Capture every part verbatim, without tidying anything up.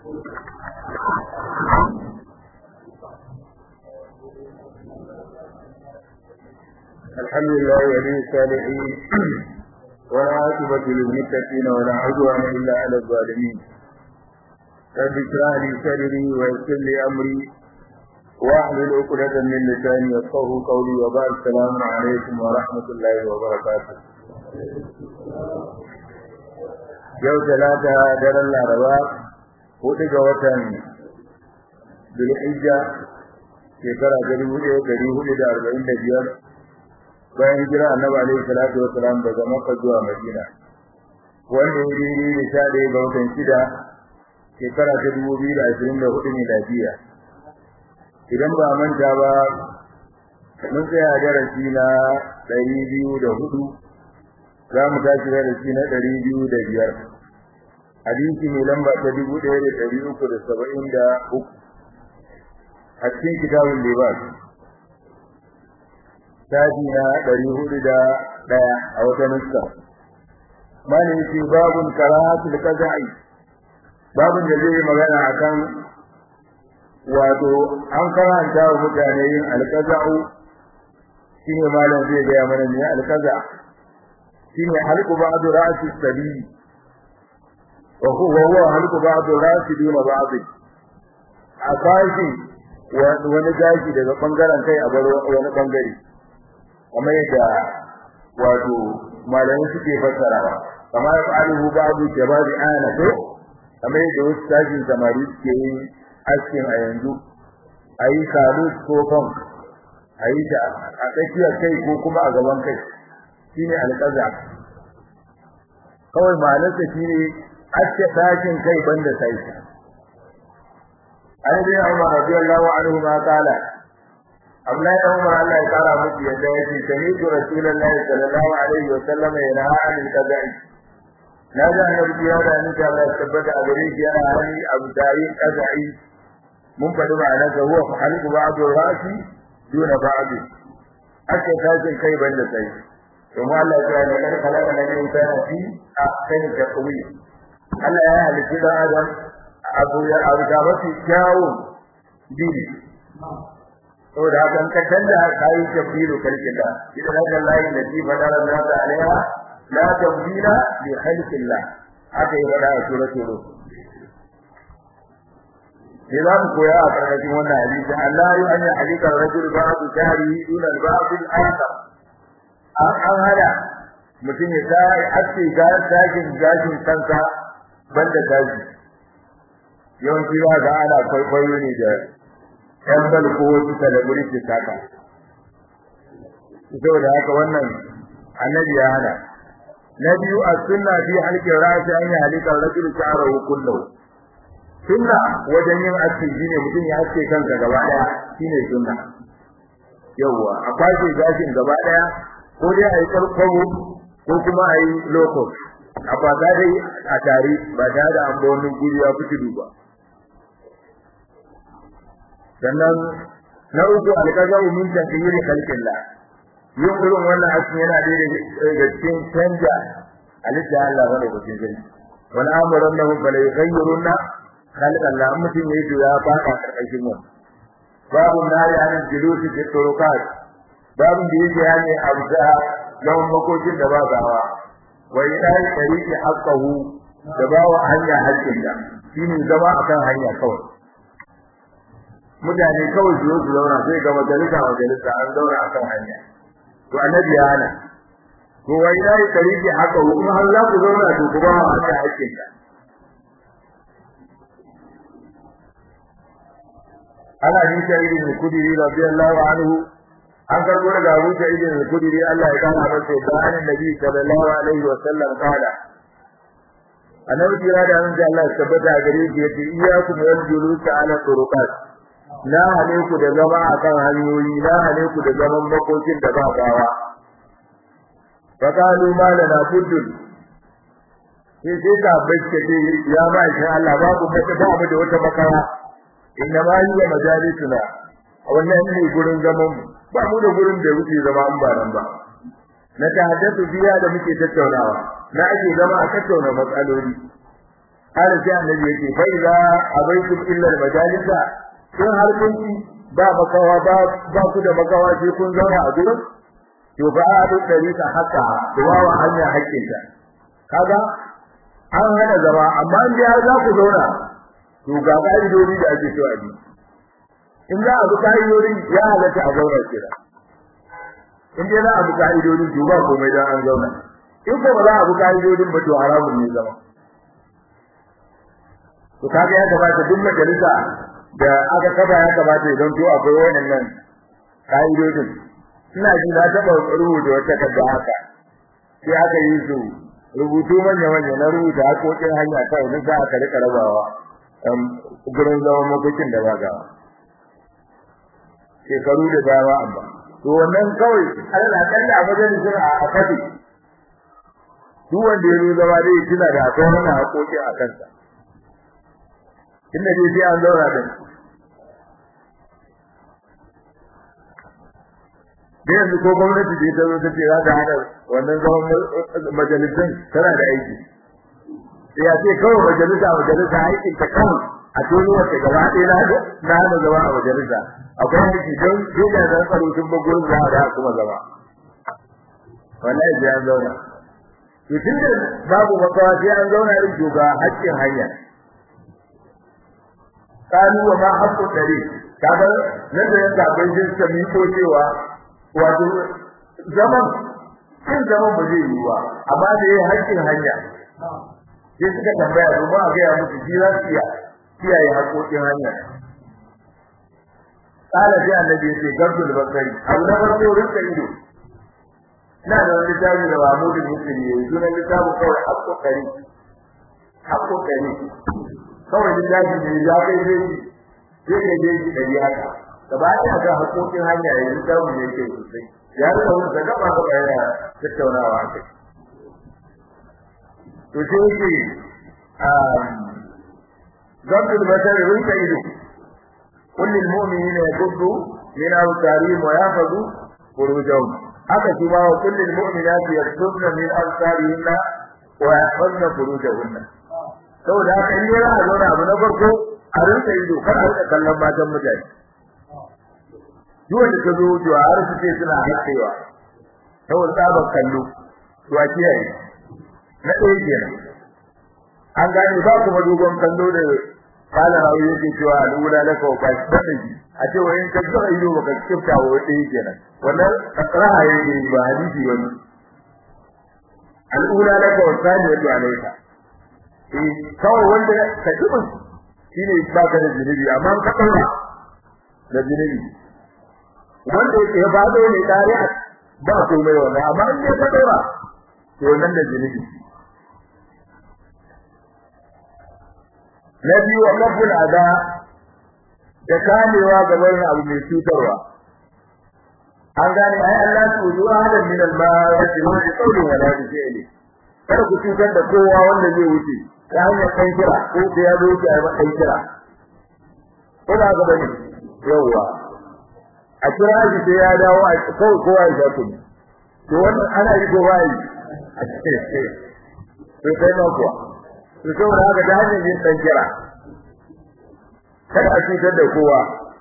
الحمد لله ولي الصالحين والعاقبة للمتقين ولا عدوان إلا على الظالمين. رب اشرح لي صدري ويسر لي أمري واحلل عقدة من لساني يفقهوا قولي وبارك السلام عليكم ورحمة الله وبركاته. يوم ثلاثة دار العرباء hudu ga watan Zulhijja shekara ta dubu ɗaya da ɗari hudu da arba'in da biyar bayan hijira Annabi alaihi salatu wasalam daga Makka zuwa Madina, wanda ya yi da sha ɗaya ga watan shida shekara ta dubu biyu da ashirin da hudu miladiya. Idan ba manta ba, mun tsaya darasi na ɗari biyu da hudu, za mu tashi darasi na ɗari biyu da biyar. hadisi mai lamba ta dubu ɗaya da ɗari uku da saba'in da uku a cikin kitabun libas, tafi na ɗari hudu da ɗaya a wata nuska. Malin ce babun karahatul qaza'i, babun da zai magana akan wato an karanta wa mutane yin alqaza'u. Shine malam zai ga mana ne alqaza shine halqu ba'du ra'si sabi وهو هو هلك بعض الراس دون بعض akashi wani gashi daga bangaren kai a baro wani bangare, kamar yadda wato malamai suke fassarawa, kamar aluhu babu jababi ana to kamar yadda wasu tashin samari suke yin askin a yanzu, ayi salu ko fam ayi da a tsakiyar kai ko kuma a gaban kai, shine alqaza. kawai ma'anarsa shine ake tashin kai banda sai. Annabi Umar radiyallahu anhu ma kala, Abdullahi Umar Allah ya kara miki yadda yake sani to Rasulullahi sallallahu alaihi wa sallam yana halin kaza'i. Na ga Annabi ya da ni Allah ya tabbata a gare shi yana hali abu dai kaza'i. Mun faɗi ma'anar sa huwa haliku ba'du rasi duna ba'di. Ake tashin kai banda sai. Kuma Allah ya ce ne kada kana ne insana fi a kan taqwi. Allah ya halitta da Adam abu ya abuda mafi kyawun dini. Saboda haka ka canza kai tabiru kalkilla idan haka layin da ji fadara da ta alaiha la tabdila li khalqillah, haka yi fada a suratul rum. Idan koya a karkashin wannan hadisi Allah ya yi halika rajul ba'd jari duna ba'd al-akhar. An hada mutum ya sai aske gashin gashin kansa banda daji. Yawanci ba ga ana kwaikwayo ne da ƴan balko wasu celebrity saka. Saboda haka wannan annabi ya hana. Na biyu a sunna fi halqin ra'si an yi halqar rajul sha'rahu kullahu. Sunna wajen yin aski shine mutum ya aske kansa gaba daya, shine sunna. Yawwa a kwashe gashin gaba daya, ko dai a yi karkwawo ko kuma a yi lokos. a fada dai a tare ba da da an ba wani guri ya fiti duba. Sannan na uku alƙaza min takyiri khalqillah, yin irin wannan asin yana da cikin canja alidda Allah bane ko cikin wal amrunnahu fala yughayyiruna khalqallah, mutum yayi ya fada karkashin wannan. Babu nari an julusi fi turuqat, babu da yake yani abda lawan makokin da ba gawa, wai dai tariki haqqahu da bawa hanya hakkin da shine zama akan hanya kawai. Mutane kawai su zo zauna sai ga majalisa majalisa an zauna akan hanya, to annabi ya hana. To wai dai tariki haqqahu kuma har za ku zauna to ku ba wa hanya hakkin da. Ana yin shahidin al-Khudri radiyallahu anhu, an karbo daga Abu Sa'id al-Khudri Allah ya kana masa da annabi sallallahu alaihi wa sallam kada annabi kira da annabi Allah ya tabbata gare shi yace iyyakum wal julus ala turuqat, la alaiku da zama akan hanyoyi, la alaiku da zaman makokin da ba gawa. fa qalu ma lana buddun, sai sai ka bace ya ma insha Allah babu mata ba mu da wata makara, inna ma hiya majalisuna, wannan ne gurin zaman mu, ba mu da gurin da wuce zama an ba nan ba. Na tahaddathu biya da muke tattaunawa, na ake zama a tattauna matsaloli. har sai annabi yake fa idza abaitum illa al-majalisa in har kun ba makawa ba ba ku da makawa sai kun zauna a gurin to ba a duk dariƙa haka wawa hanya hakkinta kaga an hana zama amma in ya za ku zauna to ga ka'idodi da ake so a bi in za a bi ka'idodi ya halatta a zauna kira in dai za a bi ka'idodi to ba komai dan an zauna in ko ba za a bi ka'idodin ba to haramun ne zama to kaga ya kamata duk majalisa da aka kafa ya kamata idan to akwai wannan ka'idodin ina ji na taba rubuta wata kaza haka sai aka yi su rubutu manya manya na rubuta hakokin hanya kai da za aka rika rabawa um gurin zaman makokin da baga shekaru da dawa amma to wannan kawai Allah kalla a majalisin a kafi duk wanda ya zo zama dai tuna da akwai wannan hakokin a kansa inda dai sai an zauna da da yanzu ko gwamnati ce ta zo ta ce za ta hana wannan zaman majalisun tana da aiki ya ce kawai majalisa majalisa aikin ta kawai a tuni wata gaba ɗaya na na hana zama a majalisa akwai aiki don dole da tsaro sun ba gurin za a da kuma zama wallahi sai an zauna to tunda babu makawa sai an zauna din joga haƙƙin hanya kanu wa ma haqqu dari kaga nan da yanda bai jin sami ko cewa wato zaman kin zaman ba zai yi ba amma da yayin haƙƙin hanya sai suka tambaya kuma a ga ya musu jira tsiya kiyaye haƙoƙin hanya kala sai annabi sai gabdul bakari abu na farko rinka ido ina da wani tabi da Mahmud Muslim yayi sunan littafin kawai haƙƙo kari haƙƙo kari kawai littafi ne ya kai dai sai kai dai dari haka gaba ɗaya ga haƙoƙin hanya yayin da mu yake sosai ya rika wani da gaba gaba yana tattaunawa kai to sai yake um zabul basar rinka ido kullul mu'minina yaghuddu min awtarihim wa yahfazu furujahum haka shi ba kullul mu'minati yaghuddu min awtarihinna wa yahfazna furujahunna saboda haka in yana a zauna abu na farko a rinka ido kar a rika kallon matan mutane duk wanda ka zo wucewa har su ce suna haƙewa saboda tsabar kallo to a kiyaye na ɗaya kenan an gane ba kuma dogon kallo da kala rawu yake cewa al'ula laka wa kashi a ce wa in ka tsara ido baka kifta wa ɗaya kenan wannan raha yake ba hadisi wani al'ula laka wa saniyatu alayka eh kawai wanda ka duba shine baka da zunubi amma ka kaura da zunubi wanda yake ya fado ne dare ba komai wannan amma in ya kaura to nan da zunubi nabi wa maful ada da kamewa gaban abu mai cutarwa an gane ai Allah su zuwa hadan min al-ma'asi wa qawli wa la fi'li kada ku cutar da kowa wanda zai wuce ta hanyar kai kira ko da ya zo ki ai ba kai kira ko da ga bane yawa a kira shi sai ya dawo a kawai kowa ya zaku to wannan ana yi ko bai to kai ma kuwa to saboda haka da hanyar yin kai kira kada a cutar da kowa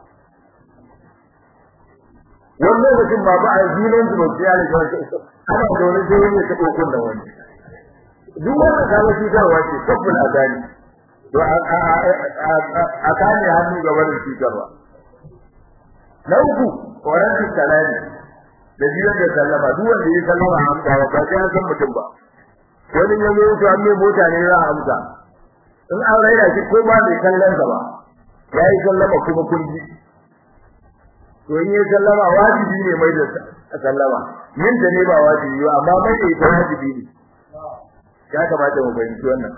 wannan mutum ba ba a zinan zuwa ya ne ana da wani zai ne ta kokon da wani duk wanda ka ga cutarwa ce kafin azali to a kane hannu ga wannan cutarwa na uku koran salami da jiran da sallama duk wanda ya sallama amsa ba ba sai an san mutum ba wani ya zo to an mai mota ne za a amsa in an raina shi ko ba mai kallon sa ba yayi sallama kuma kulli to in ya sallama wajibi ne mai da sallama yin da ne ba wajibi ba amma mai da ita wajibi ne ya kamata mu bayyana wannan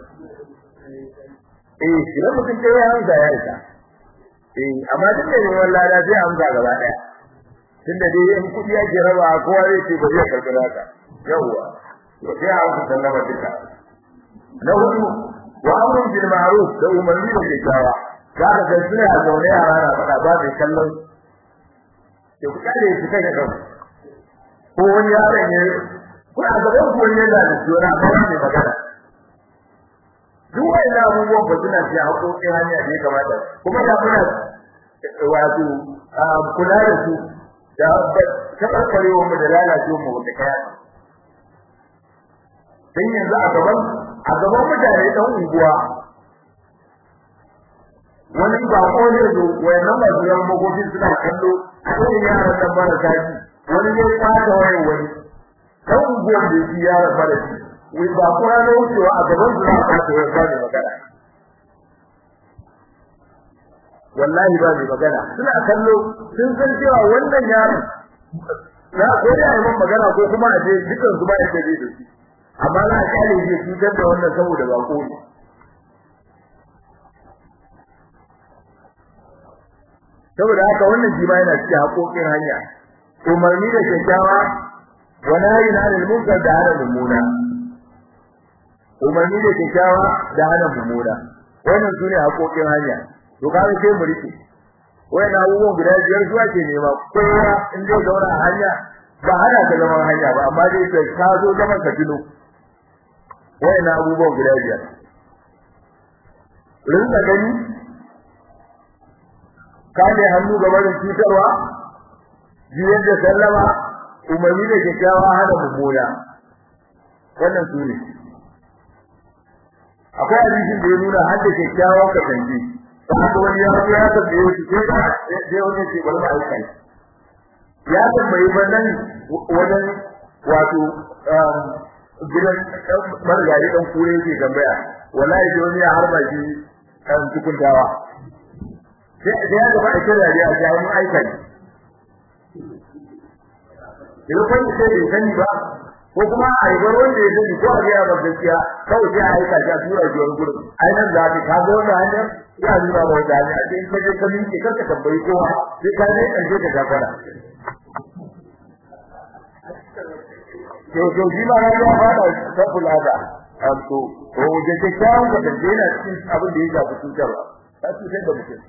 eh idan mutum ce ya amsa ya isa eh amma duk da wallahi da sai amsa gaba daya tunda dai in kudi ya jaraba kowa zai ce ba zai karkara ka yawa to sai a amsa sallama duka na hudu wa amrun bil ma'ruf da umarni da kyakkyawa kaga da suna a zaune a rana fada ba da kallon ke ku kare shi kai da kan ko wani yaron ne ko a gaban ku ne da shi wani abu ne magana duk wanda wayannan abubuwan ba suna cikin haƙoƙin hanya da ya kamata kuma da muna wato kula da su da tabarkarewa mu da lalacewa mu da kaya dan yanzu a gaban a gaban mutane dan unguwa wani ba ko ne zo wayannan ba su yan magobi suna kallo sai yaran da baraka ji wani ne fata wayan wani dan unguwa da shi yaran baraka wai ba ko ne wucewa a gaban su na fata wayan ba ne magana wallahi ba ne magana suna kallo sun san cewa wannan yaron na ko ya yi magana ko kuma a je dukan su ba ya da shi amma na kale shi cutar da wannan saboda bako ne saboda haka wannan shi ma yana cikin haƙoƙin hanya umarni da kyakkyawa wa nahyi anil munkar da hana mummuna umarni da kyakkyawa da hana mummuna wannan sune haƙoƙin hanya to kaga sai mu rike wannan abubuwan guda biyar zuwa ke nema kowa in dai zauna a hanya ba hana ka zaman hanya ba amma dai sai ka zo zaman ka tuno wannan abubuwan guda biyar rinka gani kame hannu gaba da cutarwa jiyar da sallama umarni da kyakkyawa hana mummuna wannan su ne akwai hadisin da ya nuna har da kyakkyawa ka tanji haka wani ya zo ya tambaye shi sai ba sai wani ce bari ba aika ya tambayi bannan wajen wato gidan margari dan kure yake tambaya wallahi sai wani ya harba shi kan tukuntawa sai ya gaba a kira da ya mun aika ne idan kun ce bai sani ba ko kuma a yi wanda ya sani ko a ga ba gaskiya kawai sai a aika shi a tura shi wani gurin ai nan za ka ga wannan hanyar ya nuna wa da ne a cikin kaje ka minke kanka tambayi kowa sai ka ne karshe ka gafara to to shi ma ya fara sabul ada to ko je ke kawo ka da dena cikin abin da ya shafi cutarwa ta cutar da mutum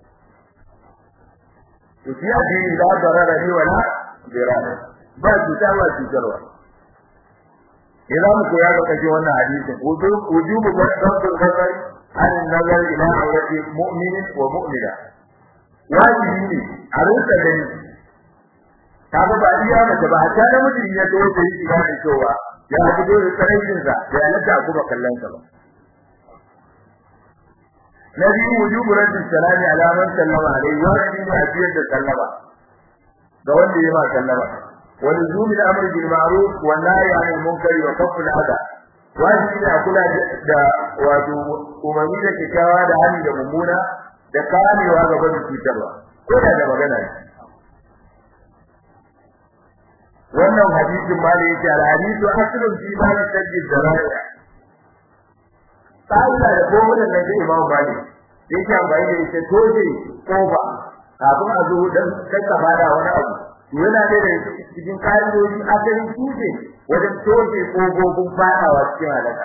to shi a ji da darara ne wala dirara ba cutarwa cutarwa idan mu koya ga kaje wannan hadisi wujubu qadar qadar an nazar ila awrati mu'min wa mu'mina wajibi ne a rinka gani kaga ba iya mace ba ta da mutum ya zo da shi ba cewa ya fito da tsarin sa da ya lada kuma kallon sa ba nabi wujubu raddin salami ala man sallama alaihi wa sallam ajiyar da sallama ga wanda ya ba sallama wa luzumi al-amr bil ma'ruf wa nahy 'anil munkari wa kaffu al-adha wajibi ne a kula da wato umarni da kyakkyawa da hali da mummuna da kamewa gaba da cutarwa ko da da magana ne wannan hadisin ma ne yake al-hadisu aslun fi ma tajid daraya sai da gobe da nan Imam Malik yake amfani da ita toje kofa kafin a zo dan kanka bada wani abu yana da cikin kaidoji asalin tuje wajen toje kofofin fadawa cikin halaka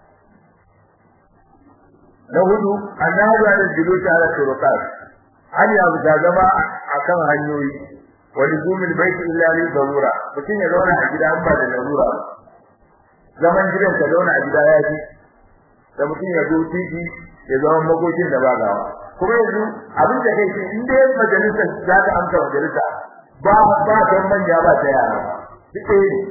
na hudu annabi ya jilu ta ala turuqat hali abu da zama akan hanyoyi wani zumil bait illa li darura mutum ya zauna a gida ba da darura zaman gidan ka zauna a gida ya ji da mutum ya zo titi ya zama magocin da ba gawa kuma yanzu abin da kai in dai majalisar za ta amsa majalisa ba ba kan manja ba ta yara duk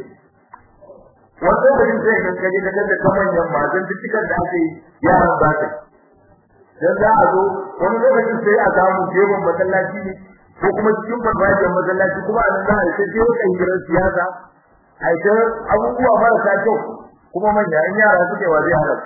wato da sai kan kaje da da kaman yan mazan dukkan da ake yaran ba ta dan za a zo wani lokacin sai a samu jebon masallaci ne ko kuma cikin babban masallaci kuma an za a ce jewo kan gidan siyasa ai ta abubuwa marasa kyau kuma manya in yara suke wa zai halaka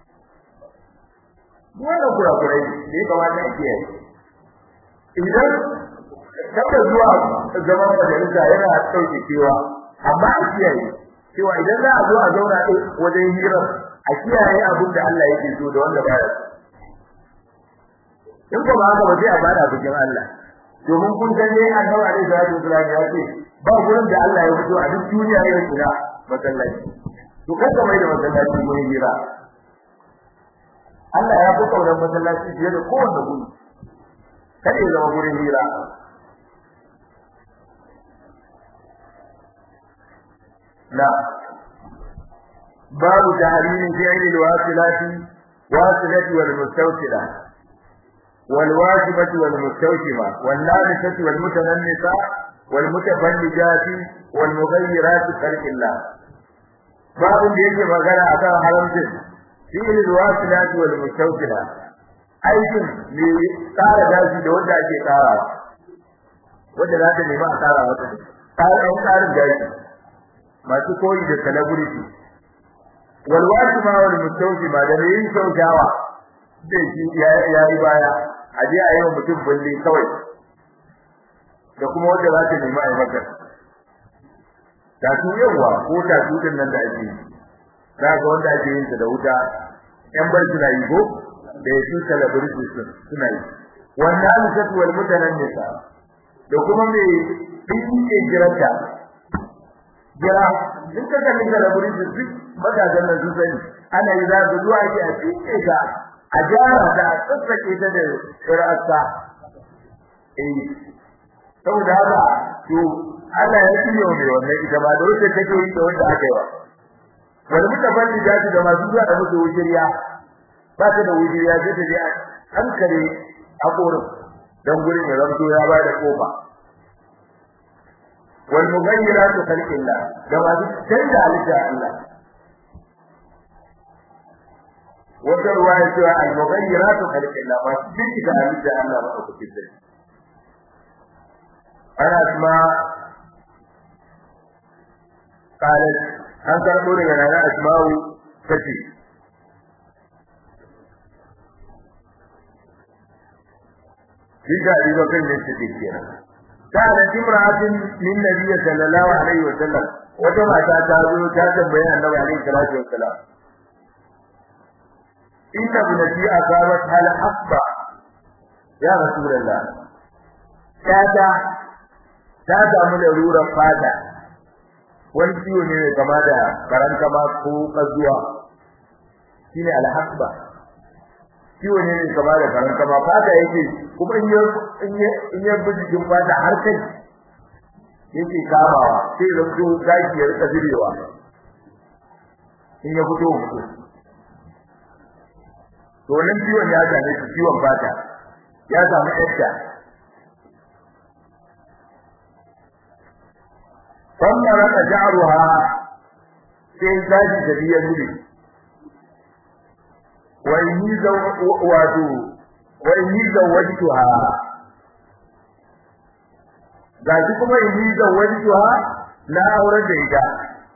wannan kurakurai ne kamar da ake yi idan kada zuwa zaman majalisa yana sauke cewa amma a kiyaye cewa idan za a zo a zauna wajen hira a kiyaye abin da Allah yake so da wanda baya so in ko ba haka ba sai a bada bikin Allah domin kun san dai Annabi alaihi salatu wasallam ya ce ba gurin da Allah ya fito a duk duniya ya kira masallaci to kada mai da masallaci gurin hira Allah ya fi kaunar masallaci fiye da kowanne guri kada ya zama gurin hira لا باب تحريم فعل الواصلات wasilati wal mustawsila wal wajibati wal mustawshima wal labisati wal mutanannisa wal mutafallijati wal mughayyirat khalqillah babu da yake magana akan haramcin fi'il wasilati wal mustawsila aikin ne tsara gashi da wanda ake tsarawa wanda za ta nemi a tsara wata tsarin tsarin gashi masu koyi da celebrity wal wajima wal mustawjima da yin shaujawa da shi ya yi baya aje a yau mutum bulle kawai da kuma wanda za ta nemi a yi maka ta su yawa ko ta su din nan da ake za ga wanda ake yin ta da wuta yan bar suna yi ko da su celebrity suna yi wannan satu wal mutanannisa da kuma me dinke jiranta jira duk da kan da laburi duk madagan nan sun sani ana yi za su zuwa ki a dinke ta a jara da tsaka ta da qira'ata eh saboda haka to Allah ya kiyo ne wannan ita ba da wacce take yi da wanda aka yi wa wani mutafalli da da masu zuwa da musu wujiriya ba ta da wujiriya sai ta je an kare a korin dan gurin ya zanto ya ba da kofa wal mughayyiratu khalqillah da ba su canza halitta Allah wata ruwaya cewa al mughayyiratu khalqillah ba su canza halitta Allah ba ku kiyaye ana kuma قالت an karbo daga nana asma'u tace Dika riba kan da take kenan kana imra'atin min nabiy sallallahu alaihi wasallam wata mata ta zo ta tambaye annabi alaihi salatu wasallam inna bunati asabat hal hasba ya rasulullah kada ta samu da rurar fata wani ciwo ne kama da karanta ma ko kazuwa shine al hasba ciwo ne kama da karanta ma fata yake kuma in ya in ya buji jin fata har kai yake kamawa sai da su gashi ya rika zirewa in ya fito mutu to wannan ciwon ya gane shi ciwon fata ya samu yadda kuma raka ja'ruha sai gashi da biya zure wa yi wato wa inni zawajtuha gaji kuma inni zawajtuha na aure da ita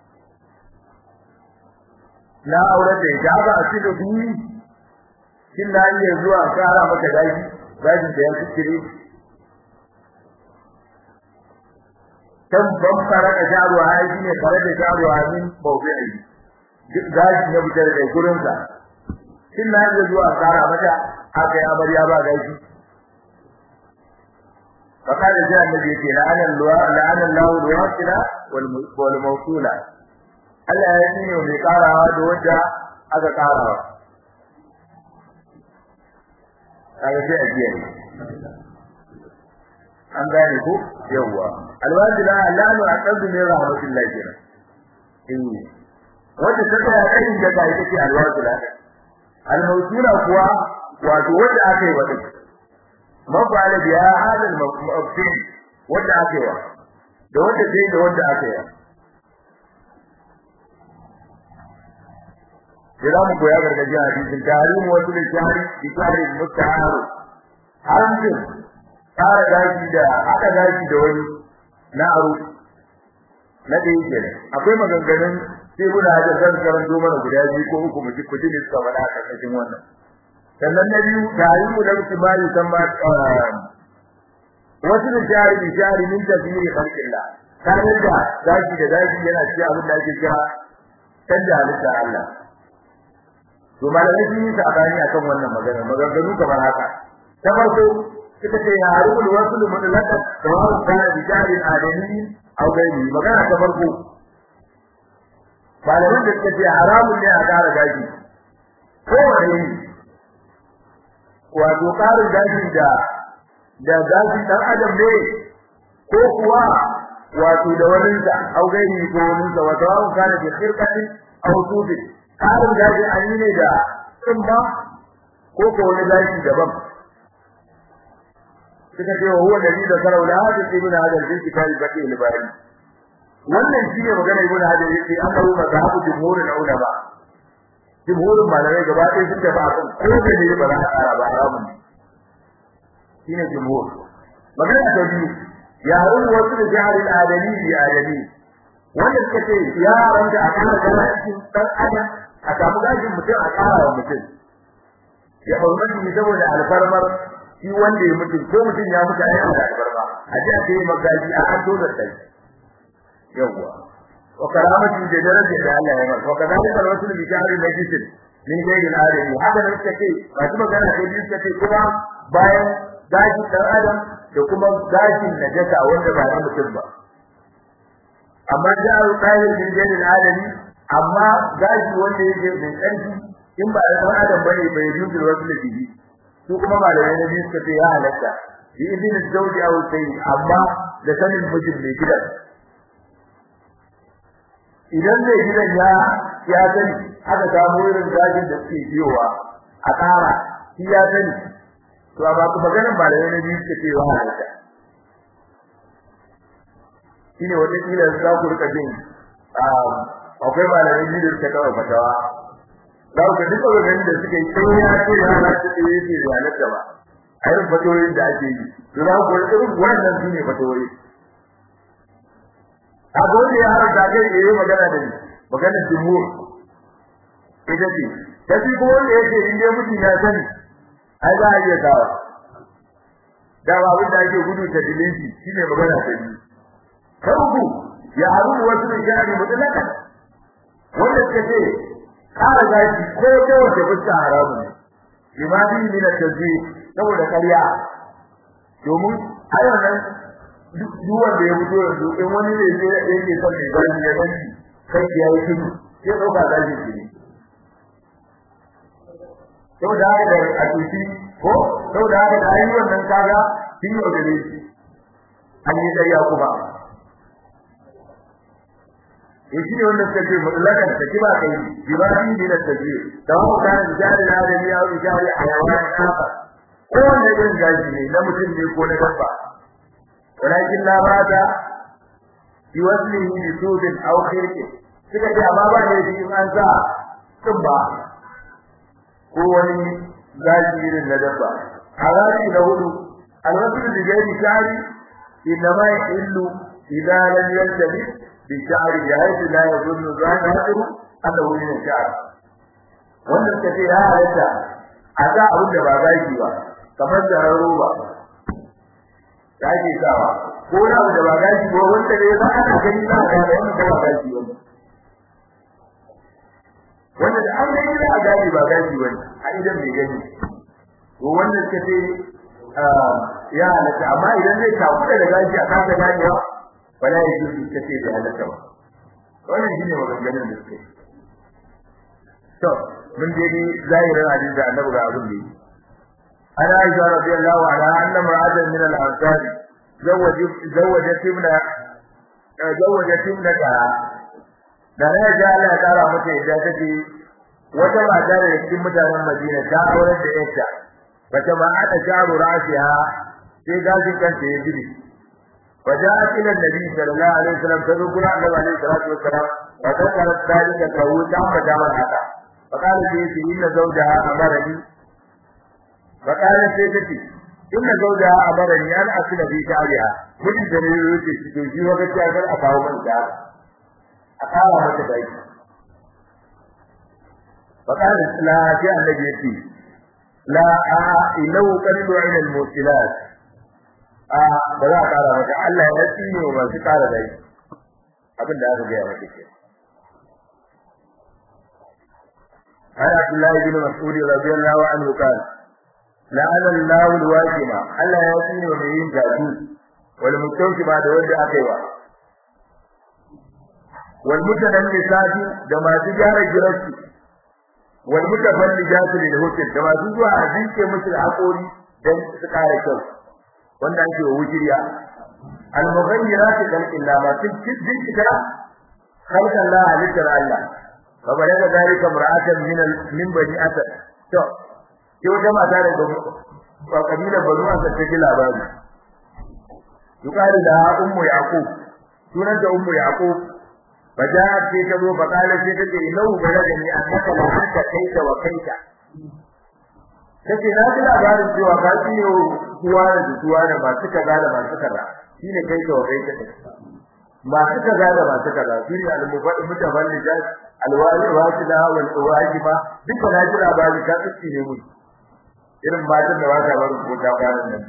na aure da ita ba a cikin duni kin da yake zuwa kara maka gaji gaji da yake kire kan ban fara da jaruwa yaji ne fara da jaruwa min mawdu'i gaji ne bitar da gurin sa kin da yake zuwa kara maka haka ya bar ya ba gashi fakada da annabi yake la'ana Allah la'ana Allah al-wasila wal mawsula Allah ya yi ne mai karawa da wanda aka karawa kaga sai ajiya an gane ko yawa al-wasila la'anu aqad min rahmatillahi kira eh wanda take a kai da kai take al-wasila al-mawsula kuwa wato wanda aka yi wa duk mafala biya hadal mafsir wanda aka yi wa da wanda sai da wanda aka yi Jira mu koya gargajiya hadisin tarihi wasu da shari bi shari mustahar haramcin tsara gashi da aka gashi da wani na aro na da yake akwai maganganun sai guda da zan karanto mana guda biyu ko uku mu ji kudi ne suka faɗa a cikin wannan sannan na biyu tarihi da kimani san ma wasu da shari bi shari min tafsiri khalqillah tare da gashi da gashi yana cikin abin da ake kira canja halitta Allah to malamai sun yi sabani akan wannan magana maganganu kamar haka ta farko suka ce ya harul wasul mutlaqan sawa kana bi shari adami aw gairi magana ta farko malaman da suka ce haramun ne a kara gashi ko wani wato karin gashi da da gashi dan adam ne ko kuwa wato da wani da au gairi ko wani da wato kana da khirqati aw tubi karin gashi an ne da tsumma ko ko wani gashi daban suka ce wa huwa dalil da karau da hadisi ibn hadar bin kitabi baqi al-bari wannan shine magana ibn hadar yake annahu mazhabu jumhurul ulama jumhurul malamai gaba ɗaya sun tafi akan ko da ne ba za a ƙara ba haramun shine jumhur magana ta biyu ya rubu wasu da jahil adami bi adami wanda suka ce ya ranta a kan da cikin dan adam a samu gashin mutum a ƙara wa mutum ya hurmati saboda alfarmar shi wanda ya mutu ko mutum ya mutu ayyuka da alfarma a ji a kai magaji a an dole sai yawa wa karamati da daraja da Allah ya masa wa kadalika rasul bi jahri majlis min gairi adami haka ne suke ba su magana sai biyu suke kuma bayan gaji dan adam da kuma gashin najasa wanda ba na mutum ba amma jahru qahir min gairi adami amma gashi wanda yake da ƙarfi in ba dan adam bane bai rubuta wasu lafiyi su kuma malamai na biyu suka ce ya halatta bi idin zawji aw sayyid amma da sanin mijin mai gidan idan mai gidan ya ya sani aka samu irin gajin da suke biyowa a tsara shi ya sani to amma ku maganar malamai na biyu suka ce ya halatta shine wata kila za ku rika jin akwai malamai biyu da suka kawo fatawa za ku duk ganin da suke sai ya ce ya halatta da yake da halatta ba a irin fatoyin da ake yi to za ku irin wannan shine fatoyi a gode ya har da kai yayi magana da ni magana jumhur ita ce kafi ko wanda yake inda mutum ya sani ai za a iya kawo da ba wanda yake gudu ta dilinci shine magana ta ni kawu ya haru wasu da jari mutlaka wanda kace kara gashi ko da wanda fuska haramu ne limadi min at-tazwid saboda kariya domin ayyukan duk wanda ya fito yanzu in wani ne zai yake son mai gashi ya gashi kai ya yi tudu sai dauka gashi ne saboda haka da atushi ko saboda haka da ayi wannan kaga kin yi gare shi an yi dariya kuma yaji ne wannan kace mutlakan ta kiba kai jibani din taji dawo kan jari na da ya yi jari hayawan kafa ko wanda irin gashi ne na mutum ne ko na dabba walakin la bada bi waslihi bi sudin aw khirqi kika ce amma ba ne in an sa tsumba ko wani gashi irin na dabba harari da hudu alwasul bi gairi shari inma yahillu idza lam yaltabi بالشعر بحيث لا يظن ظاهره أنه من الشعر wannan kace ya halatta a ga abin da ba gashi ba kamar da roba gashi sawa ko na da ba gashi ba wanda ne za a gani na ga wannan ba gashi ba wanda da an gani na gashi ba gashi ba a idan bai gani to wannan kace ya halatta amma idan zai tafi da gashi a kasa ganewa wala yaji kace da halaka ba wannan shine maganganun da suke to mun je ni zahirin hadisi da annabi ga abin da ana aisha radiyallahu anha anna mar'atan min al-ansar zawajat zawajat ibna zawajat ibna da ya ja Allah ya kara mata yadda take wata mata da cikin mutanen Madina ta aure da yarta bata ma ada jaru rasiha sai gajin kanta ya jibi وجاءت الى النبي صلى الله عليه وسلم تذكر النبي عليه الصلاه والسلام فذكرت ذلك له تعم جامع هذا فقال سيدي ان زوجها امرني فقال سيدتي ان زوجها امرني ان اصل في شعرها من دليل تجي وقت اگر اقاو من ذا اقاو مت دای فقال لا جاء النبي لا انه قد الى الموصلات a ba za a kara maka Allah ya tsine wa masu kara dai abin da aka ga maka ke Ana Abdullah ibn Mas'ud radiyallahu anhu qala la'ana Allahu al-waqima Allah ya tsine wa mai yin gadi wal mutawki ba da wanda aka yi wa wal mutadallisati da masu gyara girarsu wal mutafallijati lil hukm da masu zuwa a zinke musu hakori dan su kare kyau wanda ake wujiriya al-mughayyirati khalqillah ma tijin kira khalqallah alikar Allah fa balaga dalika mar'atan min min bani asad to ke wata mata da ba kabila Banu Asad ta ji labari yukari da ummu yaqub sunan da ummu yaqub bajaat sai ta zo bakala sai ta ce lau balagani annaka la anta kaita wa kaita kace na ji labarin cewa ka ciyo kuwa da kuwa da ba suka ga da ba suka ga shine kaita wa kaita ba suka ga da ba suka ga shine al-mufad mutafallijat al-wali wasila wal wajiba duka na ji labarin ka tsici ne mu irin matan da ba ta bar ko ta fara nan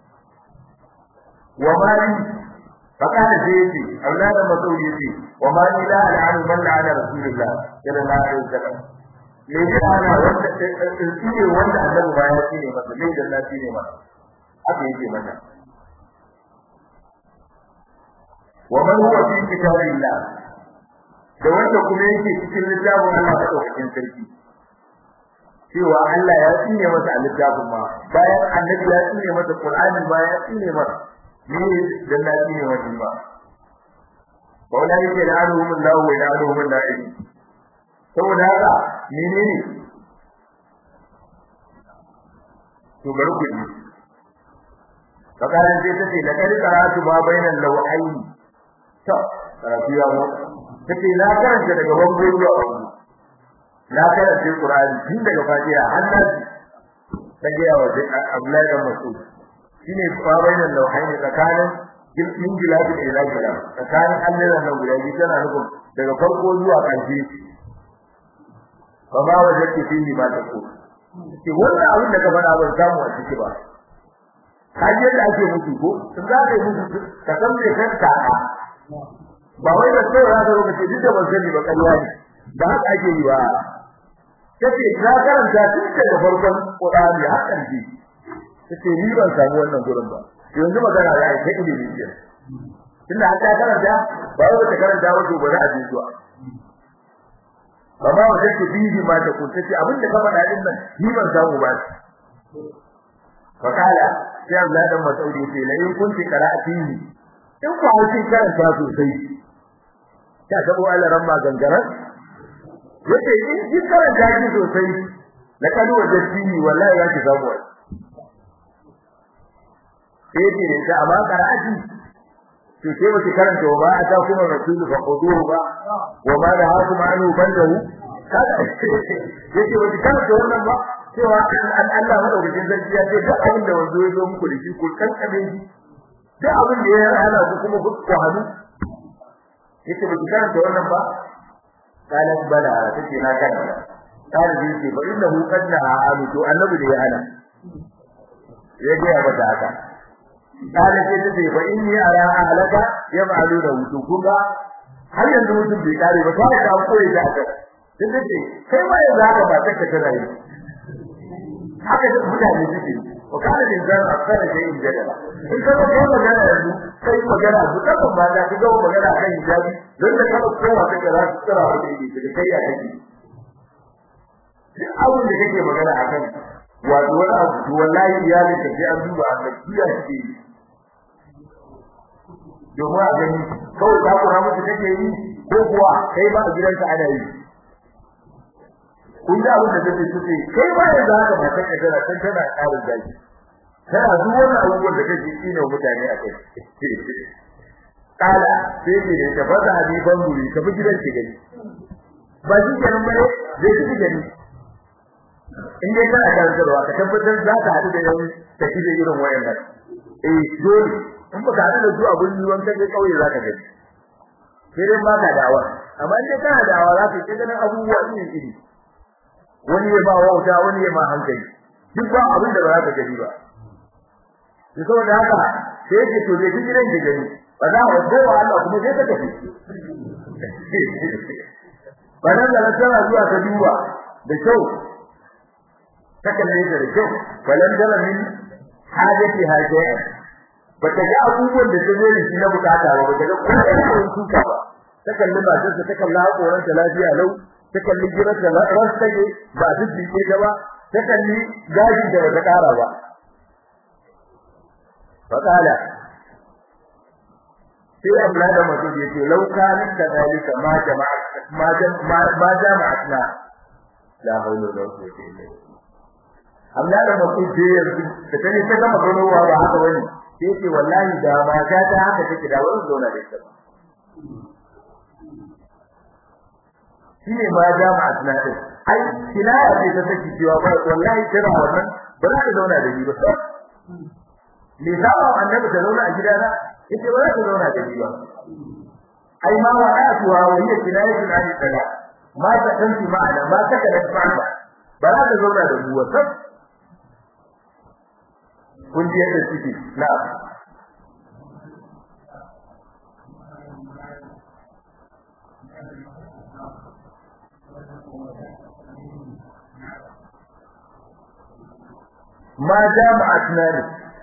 wa mali fakana sayyidi aulada mas'uliyati wa mali la al'anu man la'ana rasulullah sallallahu alaihi wasallam ne da ana wanda tsine wanda annabi ba ya tsine masa ne da Allah tsine masa haka yake mata wa man huwa fi kitabillah da wanda kuma yake cikin littafin Allah da dokokin sarki cewa Allah ya tsine masa a littafin ma bayan annabi ya tsine masa Qur'ani ba ya tsine masa ne dan da tsine masa ba wala yake da aluhum Allah wa aluhum Allah saboda haka menene to bari ku ji kakarin sai tace da kai karatu ba bainan lawayi to karatu ya mu tace na karanta daga bango zuwa bango na karanta Qur'ani tun daga Fatiha har nan ta ga wa Abdullahi bin Mas'ud shine babayin lauhaini tsakanin min gilabi da ila gilab tsakanin Allah da guda biyu tana nufin daga farko zuwa ƙarshe ba ba wa jake fili ba ta ko ki wannan abin da ka faɗa ban samu a ciki ba hajjar da ake mutu ko in za ka yi mutu ka san me kanka ba wai da sai za ka lokaci duk da ban sani ba kallwa ne da haka ake yi ba kace na karanta tun daga farkon Qur'ani har ƙarshe kace ni ban samu wannan gurin ba yanzu magana ya yi kai ilimi ce tunda haka karanta ba wai ta karanta wato ba za a ji zuwa baba wanda ke bibi ma ta kunta ce abinda ka faɗa din nan ni ban samu ba fakala sai Allah dan Masaudi ce la in kunti qara'ati in ku hauki karanta sosai ta tabo Allah ran magangaran yace in ki karanta ki sosai la kalu wajhi wallahi ya ki samu sai ne da amma qara'ati to sai ba ki karanta ba a ta kuma rasulu fa quduhu ba wa ma da haku ma'anu bandahu kada yake ba ki karanta wannan ba cewa an Allah madaukakin sarki ya ce duk abin da wanzo ya zo muku da shi ko kankabe shi duk abin da ya hana ku kuma ku hadu yake ba ki karanta wannan ba kana bala take na karanta kana ji ce ba innahu qad na'a to annabi da ya hana ya ga ya bata haka kana ce ce fa inni ara ahlaka yaf'aluna wutukuba har yanzu mutum bai kare ba sai ka koyi da haka sai ce kai ma yanzu haka ba take tana yi haka da mutane suke ko kana da zan akara da yin jadala in ka ga magana yanzu kai magana su ka ba da ka ga magana kan hijabi dan da ka kowa ta kira tsara da yake da kai ya kake abin da kake magana akan wato wani abu wallahi iyali ka sai an duba a gaskiya shi domin a gani kawai za ku ramu da kake yi ko kuwa kai ba a gidanka ana yi kun da abin da kake suke kai ba yanzu haka ba kake gara kan tana ƙarin zaki kana duk wannan abubuwan da kake yi ne mutane a kai kala sai ne ta fada habiban guri ka bi gidan ki gani ba shi kenan bare zai ki gani in dai kana karantarwa ka tabbatar za ka haɗu da yau ta kide irin wayannan eh dole in baka haɗu da su a gurin ruwan kai kauye za ka gani sai dai ba ka dawa amma in dai kana dawa za ka ci ganin abubuwa iri iri wani ya ba wauta wani ya ma hankali duk ba abin da ba za ka gani ba to saboda haka sai ke to dai gidan da gani ba za mu go Allah kuma sai ka tafi ba nan da tsara zuwa ka duba da kyau takalle da kyau balan dala min hajati haje bata ga abubuwan da take yi shi na bukata ba bata ga kowa su ka ba takalle ba sai takalla hakoran ta lafiya lau takalli girar da ran take ba duk dike ta ba takalli gaji da bata kara ba fakala sai Allah da mutum yake lauka min kadalika ma jama'a ma jama'a ma jama'atna la hawla wala quwwata illa billah Allah da mutum ce yanzu da tani ta gama ganowa ba haka bane sai ce wallahi da mata ta haka take da wani zauna da ita shine ma jama'a tunanin ai kinaya ce ta take cewa ba wallahi tana wannan ba za ta zauna da ni ba me zama annabi ta zauna a gidana yace ba za ta zauna da ni ba ai ma wa atuwa wa hiya kinaya tunani daga ma ta tanti ma'ana ma ta kana fa'ala ba za ta zauna da mu wata kun ji yadda suke na'am ما جامعتنا له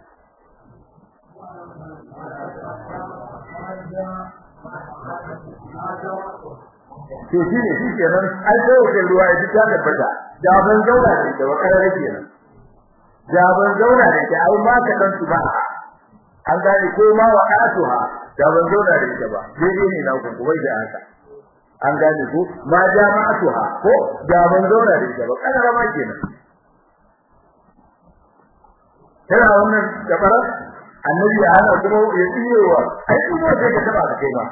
to shi ne shi kenan ai sai wata ruwa ya fita da fata da ban zauna da ita wakar rake nan da ban zauna da ita ai ma ka dan su ba an gane ko ma wa atuha da ban zauna da ita ba daidai ne na ku wai da haka an gane ko ma jama'atuha ko da ban zauna da ita ba kana ma kenan tana wannan gabara annabi ya hana kuma ya tsiyewa ai kuma sai ka taba kai ma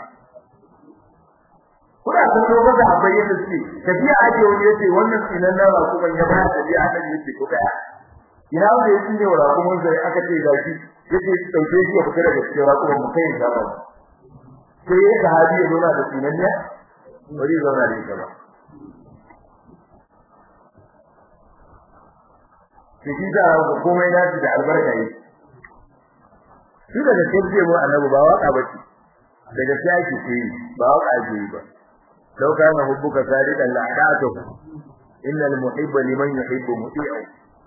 kuna kuma ga abai yadda suke tafiya ake wani yace wannan tsinan na kuma ya ba tafiya annabi yace ko kaya ina wanda ya tsiyewa kuma sai aka ce gashi yace dauke shi ya fita daga cikin raƙuman mu kai da ba sai ya sahabi ya zauna da tsinan ne bari zauna da ita ba shi da komai da shi da albarka yi shi da kace mu annabi ba waka bace daga sai ake ce ba waka ce ba law kana hubbuka sadiqan la hadatu innal muhibba liman yuhibbu muti'u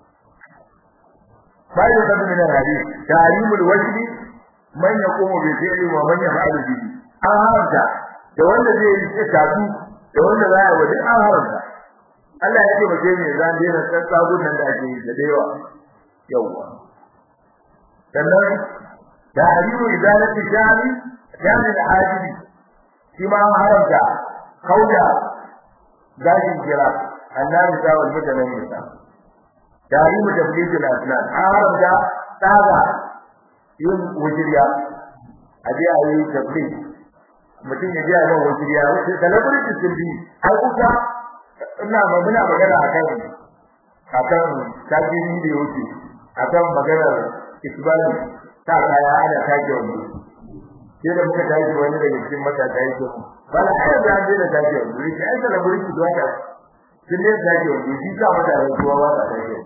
bayan da min hadith ta'limul wajhi man yaqumu bi fi'li wa man yaf'alu bihi an haramta da wanda zai yi tafi da wanda za ya wajen an haramta Allah ya ce mace ne zan dena tsatsagun nan da ake yi da yawa yawa sannan da harimu idalati jami jami al-ajibi shi ma haramta kauda gashin jira annabi ta wal mutanen musa da harimu taflijul aslan haramta tsaga yin wajiriya aje ayi taflij mutum ya ji a nan wajiriya sai celebrity sun bi ai kuka ina ba muna magana akan akan tajiri da yake akan maganar isbali ta kaya ana take wani sai da muka tashi wani daga cikin matasa yake bala ai da an da take wani sai da laburi ki duka sun ne take wani shi ka mata ruwa ba ta take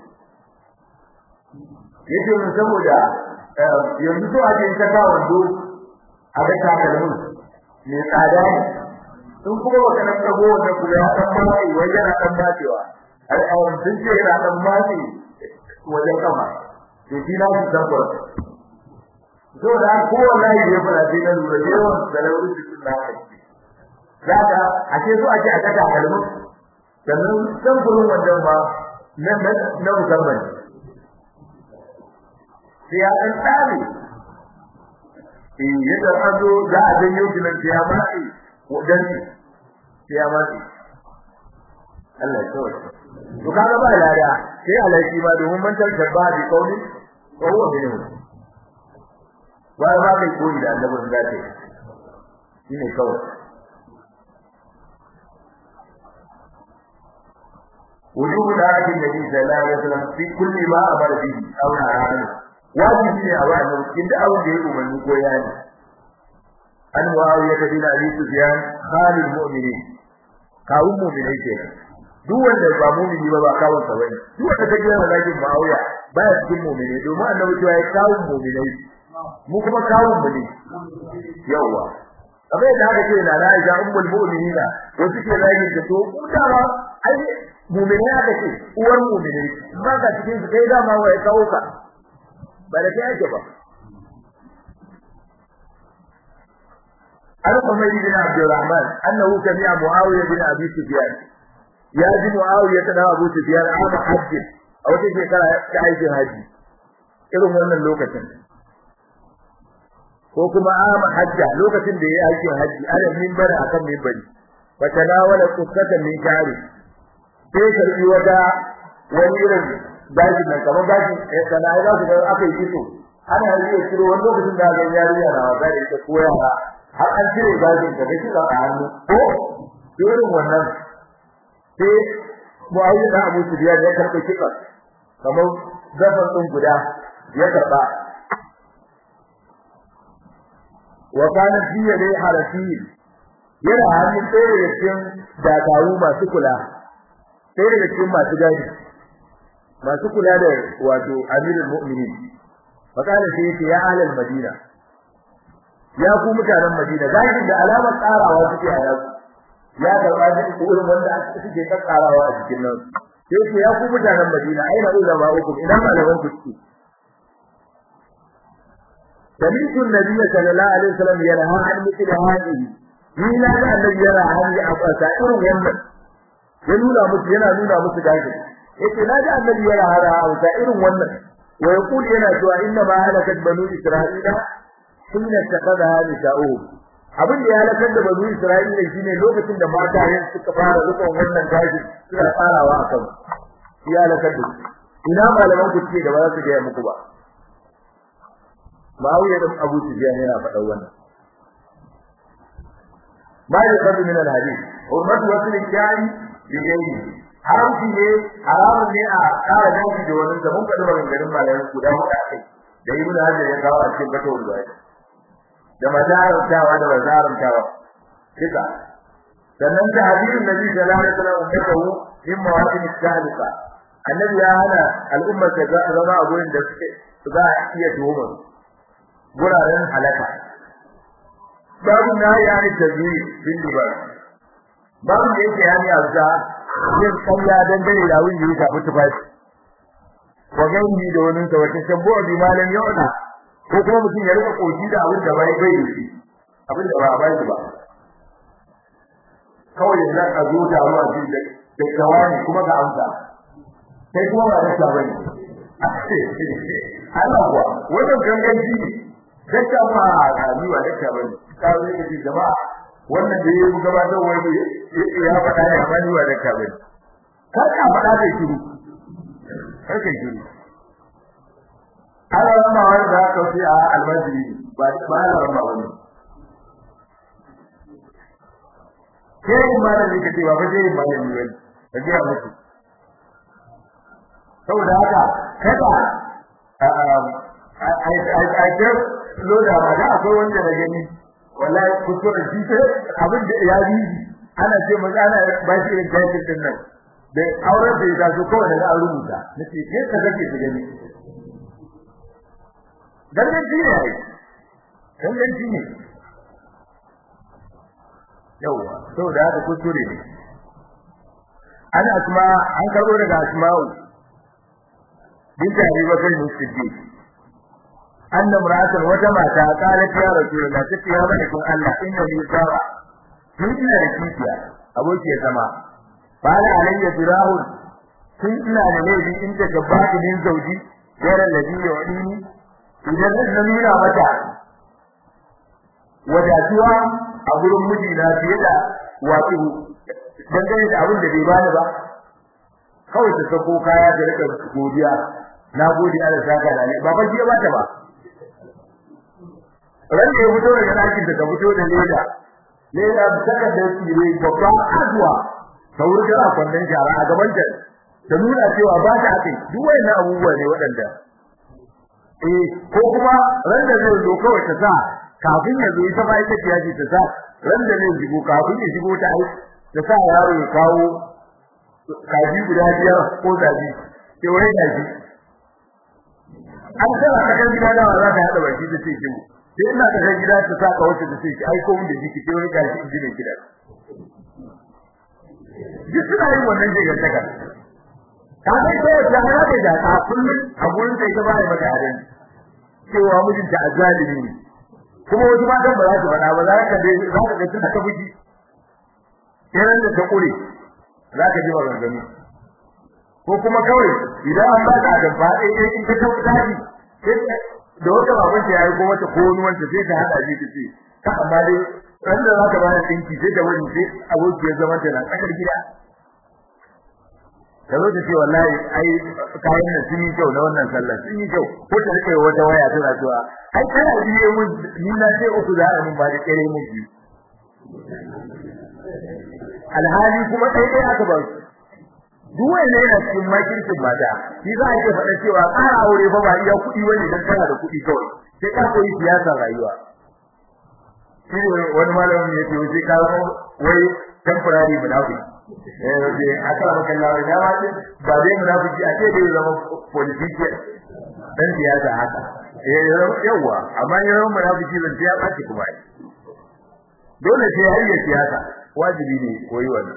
yake mun saboda yanzu to a cikin ta wando a ga ta kalmu ne tsada sun kuma baka nan dago wannan kuma ya san mai wajen dan bacewa ai a wannan ce yana dan bace wajen kama to shi na shi dan fara so da ko wallahi ya fara sai nan da yawan da lauri cikin na kai zaka a ce so ake a kada kalmu sannan san gurin wannan ba nan na musamman sai ya dan tsari eh yadda an zo za a janyo kinan ya mai wajen ya mace Allah ya tsoro to kaga ba lada sai alaiki ba domin man tarka ba bi kauli ko huwa minhu wai ba kai koyi da annabin zate shine kawai wujubu da hadin nabi sallallahu alaihi wasallam fi kulli ma amara bihi aw nahana wajibi ne a wani cikin da abin da ya umarni ko yani an muawiya bin abi sufyan khalil mu'minin kawun mu'minai kenan duk wanda ba mu'mini ba ba kawun sa bane duk wanda take yana lakin muawiya baya cikin mu'mini domin annabi cewa ya kawun mu'minai mu kuma kawun mu ne yawa abai da haka ce na Aisha ummul mu'minina to suke lakin ta to kuma ai mu'minai aka ce uwar mu'minai ba ka cikin su kai da ma wai kawo ka ba da kai ake ba عن حميد بن عبد الرحمن أنه سمع معاوية بن أبي سفيان يأتي معاوية بن أبو سفيان عام حج أو تجي كعيش الحج إذن من اللوكة وكما عام حج لوكة بيأتي الحج على المنبر أكم منبر فتناول قصة من شعره كيف الإوداع ونير gashi nan kamar gashi eh kana ai za su ga aka yi fito ana yi kiro wani lokacin da ga yariya na wasa da ita ko yara har an cire gashin da kake da hannu ko irin wannan sai Muawiya da Abu Sufyan ya karɓi kika kamar gaban din guda ya karba wa kana fiye ne harafi yana hannun tsere da cikin dakaru masu kula tsere da cikin masu gadi masu kula da wato amirul mu'minin fakana sai yace ya ahlal madina ya ku mutanen madina zai da alamar tsarawa suke a yau ya karba da irin wanda suke tsarawa a cikin nan sai yace ya ku mutanen madina aina ulama ukum idan malaman ku suke سمعت النبي صلى الله عليه وسلم ينهى عن مثل هذه ni na ga annabi yana hali a kwata irin wannan ya nuna musu yana nuna musu gashi yace na ga annabi yana hara a kwata irin wannan wa yaqul yana cewa inna ma halakat banu isra'ila sunna taqada nisa'u abin da ya halakar da banu isra'ila shine lokacin da mata yin suka fara rukun wannan gashi suna farawa a kan ya halakar da ina malaman ku ce da ba za su ga muku ba Muawiya da Abu Sufyan yana faɗa wannan ما يقبل من الحديث حرمة وصل الشاعر بجيده حرام فيه حرام ne a ƙara daji da wannan zaman kada ban garin malayan guda huɗu akai da ibn Hajar ya kawo a cikin fatawul bari da mazarantawa da mazarantawa kika sannan da hadisin Nabi sallallahu alaihi wasallam ummatahu min mawatin salika annabi ya hana al'ummar ta zama a gurin da suke za a iya tuhuma guraren halaka babu na yani tazi bin libar babu da yake yani azza yin kalla dan dare da wani yake tafi tufafi ko gani da wani ta wata shambo bi malam yauda ko kuma mutum ya rika koki da abin da bai bai shi abin da ba a bai ba kawai da ka zo da ruwa shi da da kawani kuma ga amsa sai kuma ba da sabani Allah kuwa wannan ganganci dakka ma ga niwa dakka bane kawo ne kace jama'a wannan da yayi gabatar wani ya faɗa ne amma niwa dakka bane kar ka faɗa da shiru kar ka shiru Allah ma wani da ka fi a almajiri ba ba Allah ma wani kai ma da kake ba ba dai ba ne ne kaje a mutu saboda haka kada ai ai ai loda ba da akwai wanda da gani wallahi kusurin shi ce abin da ya yi ana ce mun ana ba shi da jakin din nan da auren da ya zo kawai da an rubuta nace ke ka kake da gani dan dan shi ne ai dan dan shi ne yawa to da haka kusure ne ana asma an karbo daga asma'u binta Abi Bakr Siddiq anna imra'atan wata mata qalat ya rasulullah tace ya bani kun Allah inna li sawa kin ina da kifiya aboki ya zama bala alayya dirahun kin ina da laifi in ta gabata din zauji yaran ladhi yu'ini idan na nuna mata wadatuwa a gurin mijina fiye da wato dangane da abin da bai bani ba kawai ta sako kaya da rika godiya na gode Allah saka da ni ba fa ji ba ta ba ran da fito daga dakin da fito da leda leda saka da tsire babba azuwa sauri da kwandon jara a gaban ta da nuna cewa ba ta kai duk wayannan abubuwa ne waɗanda eh ko kuma ran da zai zo kawai ta sa kafin ya zo ita ba ita ce yaji ta sa ran da zai shigo kafin ya shigo ta ai ta sa yaro ya kawo kaji guda biyar ko zabi ke wai daji an tsara ta kan gida da za ta hada baki da ce kiwo sai ina ta kan gida ta saka wacce da ce ki ai ko mun da jiki ke wai gashi inji ne gida duk suna yin wannan jigar daga ka ga ko da hana da da ta kullun a gurin sai ta bai maka hadin cewa mijinta azalimi ne kuma wasu matan ba za su faɗa ba za ka dai za ka ga tun ta buji kiran da ta kure za ka ji maganganu ko kuma kawai idan an ba ka da faɗe dai in ka tafi daji da wata baban ta yayi ko wata ko wani wanda sai ta hada shi tace ka amma dai wanda za ka ba da dinki sai da wani sai aboki ya zama tana tsakar gida da zo ta ce wallahi ai kayan nan sun yi kyau na wannan sallar sun yi kyau ko ta rike wata waya tana cewa ai kana biye mun ni na ce uku za a mun ba da kare mun biyu alhali kuma dai dai aka ba duk wanda yana cikin makircin mata shi za a iya faɗa cewa ƙara aure fa ba iya kuɗi wani dan kana da kuɗi kawai sai ka koyi siyasar rayuwa shi wani malamin ya ce sai ka wai temporary munafiki eh wace aka maka lawa da ma ba dai munafiki a ce dai zama politician dan siyasa haka eh yawa amma yawan munafiki zan ya bace kuma dole sai ya yi siyasa wajibi ne koyi wannan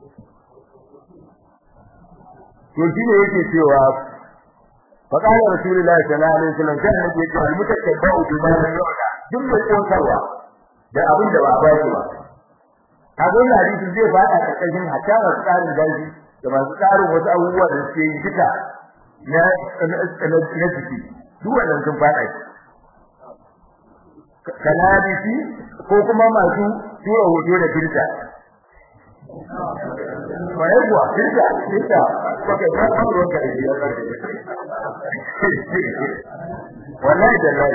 to shi ne yake cewa faqala rasulullahi sallallahu alaihi wasallam kan ne yake al-mutakabbau bima lam yu'da duk mai kokarwa da abin da ba ba shi ba abin da hadisi zai fada karkashin hatta wasu tsarin gaji da masu tsarin wasu abubuwa da suke yi duka na na jiki duk wannan sun fada shi kanabisi ko kuma masu tura hoto da filta bayan kuwa filta filta kake ta kawo ka da ya karbe wallahi da lai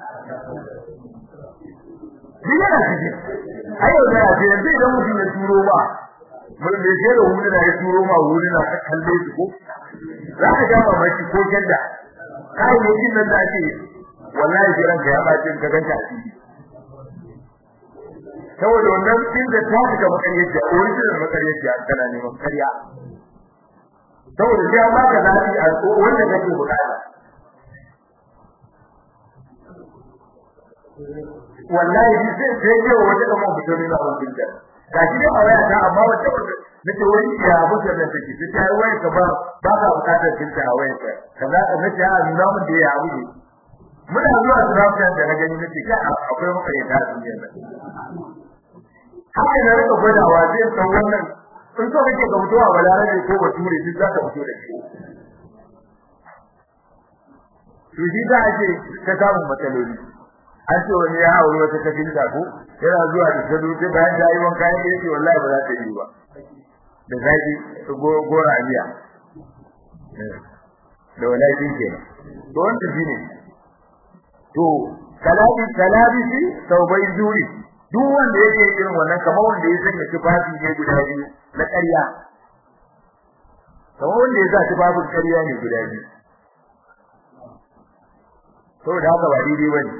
Diga na ciki ayo da ce yanzu idan mutum ya turo ba mun da ke da wuri na ya turo ma wuri na ka kalle su ko za ka ga mamaki ko kenda kai yakin nan da ake wallahi jiran ka ya bace ka ganka a ciki saboda wannan din da ta ga makaryaci a original makaryaci a kana neman karya saboda sai ba ka zafi a wanda kake bukata wallahi sai sai ke wata kuma fito ne na wannan da gashi da awaya ta amma wata nace wani ya buga da take sai ta waya ka ba ba ka bukatar kinta a waya ka kaza nace a nuna mun da ya abu ne muna zuwa tsarafin da na gani nace ka akwai makareta a duniyar nan haka na rika gwadawa zai san wannan in so kake ga mutuwa balarabe ko bature duk za ka fito da shi to shi da ake ta samu matsaloli an ce wani ya aure wata kafin da ko yana zuwa da sadu sai bayan da yi wanka ya ce wallahi ba za ta yi ba da zaki gora amiya da wallahi din kenan to wanda shine to kalabi kalabisi taubai zuri duk wanda yake irin wannan kamar wanda ya sanya tufafi ne guda biyu na ƙarya kamar wanda ya sa tufafin ƙarya ne guda biyu to da haka ba daidai bane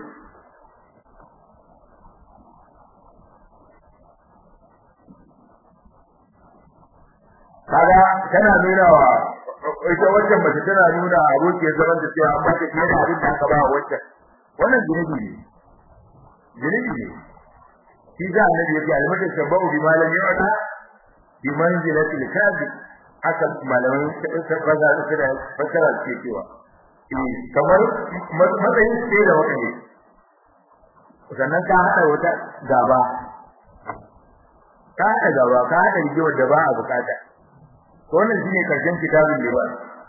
kaga kana nuna wa ita wannan mace tana nuna abokiyar zaman da cewa amma ta fiye da abin da aka ba wacce wannan zunubi ne zunubi ne shi da annabi yake almata shabahu bi malam yawda bi manzilati al-kadhib haka malaman faza su da fasara ce cewa eh kamar matsayin ce da wata ne sannan ka hada wata gaba ka hada gaba ka hada rigewa da ba a bukata wannan shine karshen kitabul libas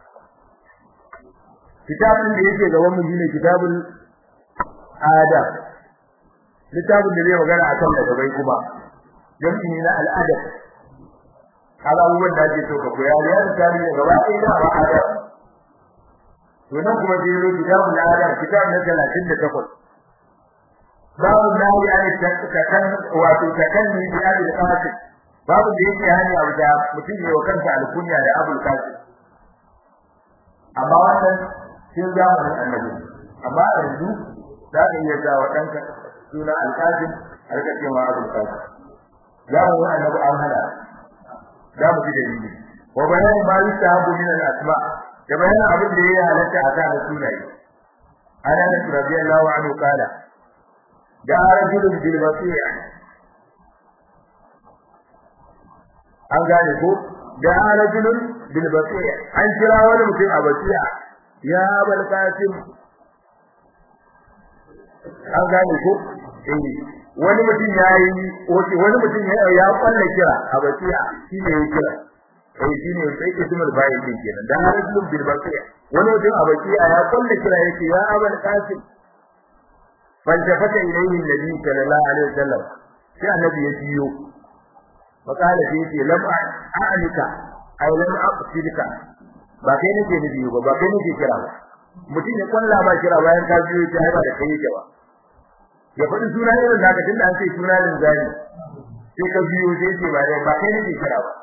kitabun da yake gaban mu shine kitabul adab kitabun da zai magana akan ladabai kuma jami'i na al'adab kaga abubuwan da ake so ka koya ya tsari da gaba ɗaya da ba adab to nan kuma zai zo kitabul adab kitab na talatin da takwas babu nahi an takan wato takanni bi adil qasim babu da yake hani abu da mutum ne wa kansa alkunya da abul qasim amma wannan shin zamanin annabi amma yanzu za ka iya ga wa danka suna al-qasim har ka ce wa abul qasim zamanin annabi an hana da mu ji dalili wa bayan ma yusahabu min al-asma da bayan abin da ya halatta a kan sunaye ana da radiyallahu anhu kala da rajulun bil wasi'a an gane ko da rajulun bil wasi'a an kira wani mutum a wasi'a ya bal qasim an gane ko eh wani mutum yayi wani mutum ya ya kwalle kira a wasi'a shine ya kira eh shine sai ismul bayin din kenan da rajulun bil wasi'a wani mutum a wasi'a ya kwalle kira yake ya abal qasim فالتفت إليه النبي صلى الله عليه وسلم في النبي يجيو وقال فيه لم أعنك ailan aqsidika ba kai nake nufi ba ba kai nake kira ba mutum ya kwalla ba kira bayan ka biyo ta haiba da kai yake ba ya faɗi suna irin da tun da an ce suna din zani sai ka biyo sai ce ba dai ba kai nake kira ba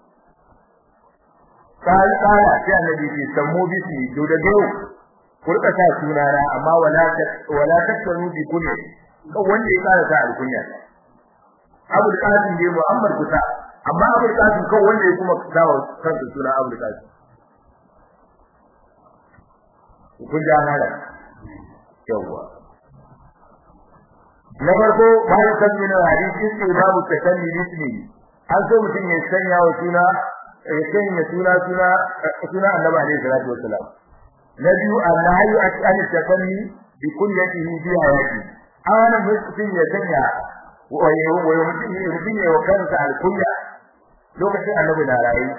kai kai sai annabi ce sammu bisi to da yau ku rika sa suna na amma wala wala takkanu bi kulli kan wanda ya kara sa alkunya Abul Qasim ne Muhammad kusa amma Abul Qasim kan wanda ya kuma dawo kansa suna Abul Qasim kun ja hada yawa na farko bayan tasmin hadisi sai babu takalli lismi an so mutum ya sanya wa suna ya sanya suna suna suna Annabi alaihi salatu wassalam na biyu annahu an takalli bi kullatihi bi hayati ana mutum ya sanya wayo wayo mutum ya wa kansa alkunya lokacin Annabi na rayi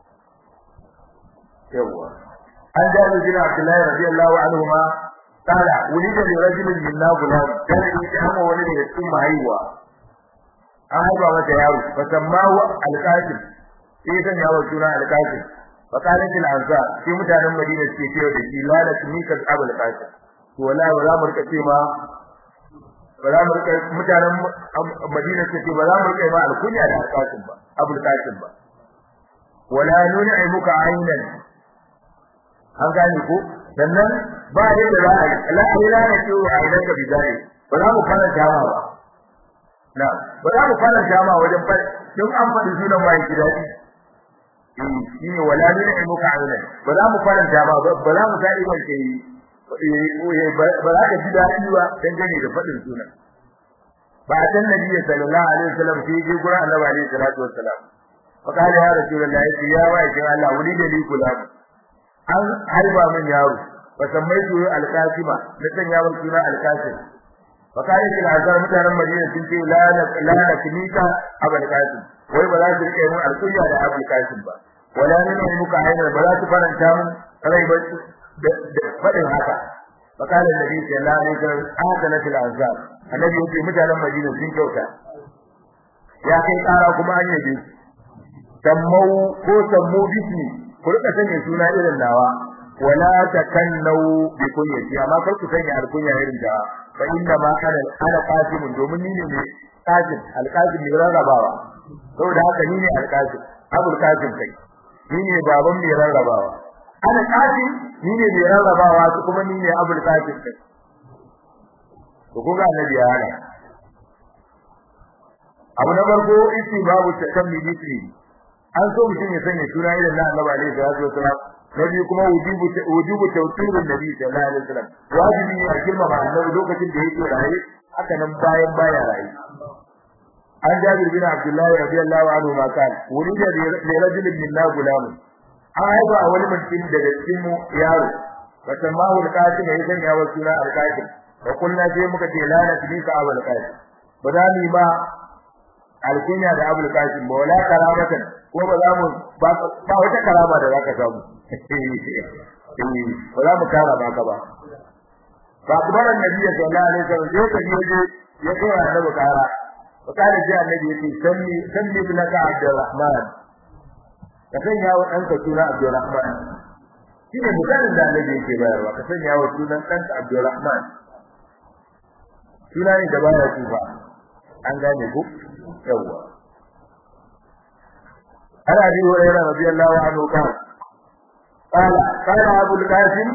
yawa an jabi bin Abdullah radiyallahu anhuma qala wulida li rajulin min gulam kana yake amma wani daga cikin mahaiwa an haifa mata yaro fa sammahu al-qasim sai san yawo suna al-qasim fa kana til ansar sai mutanen Madina suke cewa da shi la lakmika abul qasim to wala wala murka ce ma wala murka mutanen Madina suke ba za mu kai ma al-kunya da al-qasim ba abul qasim ba wala nun'imuka aynan an gane ko sannan ba yadda za a yi la ilaha illa a idan ka bizare ba za mu fara jama ba na ba za mu fara jama wajen fa don an faɗi sunan mai gidadi eh shine wala ne muka aure ba za mu fara jama ba ba za mu sai ban ke ba za ka ji dadi ba dan gane da faɗin sunan ba dan nabi sallallahu alaihi wasallam sai ji gurin annabi alaihi salatu wassalam fa kana ya rasulullahi ya wa ya Allah wuri da li kula an haiba min yaro fa sammaitu al-qasima da san yaro suna al-qasim fa kai da azar mutanen Madina sun ce la la la kimika abul qasim wai ba za su rike mun al-kunya da abul qasim ba wala ne ne muka aina ba za su faranta mun rai ba da fadin haka fa kai da nabi sallallahu alaihi wasallam akana fil azar annabi yace mutanen Madina sun kyauta ya kai kara kuma an yabe sammau ko sammu bismi ku rika sanya suna irin nawa wala takannau bi kunyati amma kar ku sanya alkunya irin da fa inda ma kana ala qasim domin ni ne qasim alqasim ne rarrabawa saboda haka ni ne alqasim abul qasim kai ni ne baban mai rarrabawa ana qasim ni ne mai rarrabawa kuma ni ne abul qasim kai to ko ga annabi ya hana abu na farko isi babu takammi bismi an so mutum ya sanya suna irin na Annabi alaihi salatu wasalam nabi kuma wujubu wujubu tawqirin nabi sallallahu alaihi wasallam wajibi ne a girma ba annabi lokacin da yake raye haka nan bayan baya raye an jabir bin Abdullah radiyallahu anhu ma kan wulida li rajulin min gulam an haifa wani mutum daga cikin mu yaro fasamahu al-qasim ya sanya wa suna al-qasim wa kullu sai muka ce la nasbika abul qasim badani ba alkunya da abul qasim ba wala karamatan ko ba za mu ba wata karama da zaka samu ba za mu kara baka ba ba kuma annabi sallallahu alaihi wasallam ya kaje ya kai annabi kara ba kare ji annabi yace sanni sanni bilaka abdurrahman ka sanya wa danka suna abdurrahman shine misalin da annabi yake bayarwa ka sanya wa sunan danka abdurrahman suna ne da baya tuba an gane ku yawa ana bi hurairah radiyallahu anhu qala qala qala abul qasim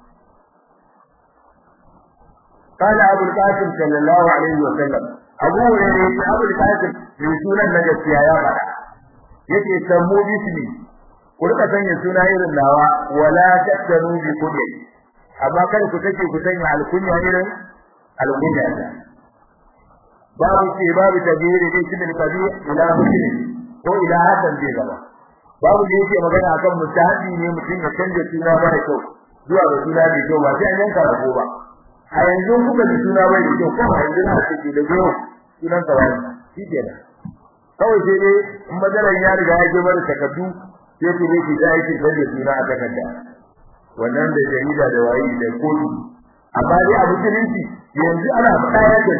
qala abul qasim sallallahu alaihi wa sallam abu hurairah abul qasim ne sunan na gaskiya ya fada yake sammu bismi ku rika sanya suna irin nawa wala tattanu bi kulli amma kada ku take ku sanya alkunya irin alkunya babu ce babu tabiri da shi da kabir ila muslim ko ila hadan bai gaba babu da yake magana akan mutahabi ne mutum ya canja suna mara kyau zuwa ga suna mai kyau ba sai an yanka rago ba a yanzu kuka ji suna mai kyau ko a yanzu na ce da yau sunan tawani shi kenan kawai sai dai in madaran ya riga ya je bar takaddu sai ku ne ki da yake da suna a takarda wannan da jarida da wayi da kotu amma dai abu kirinci yanzu ana faɗa yake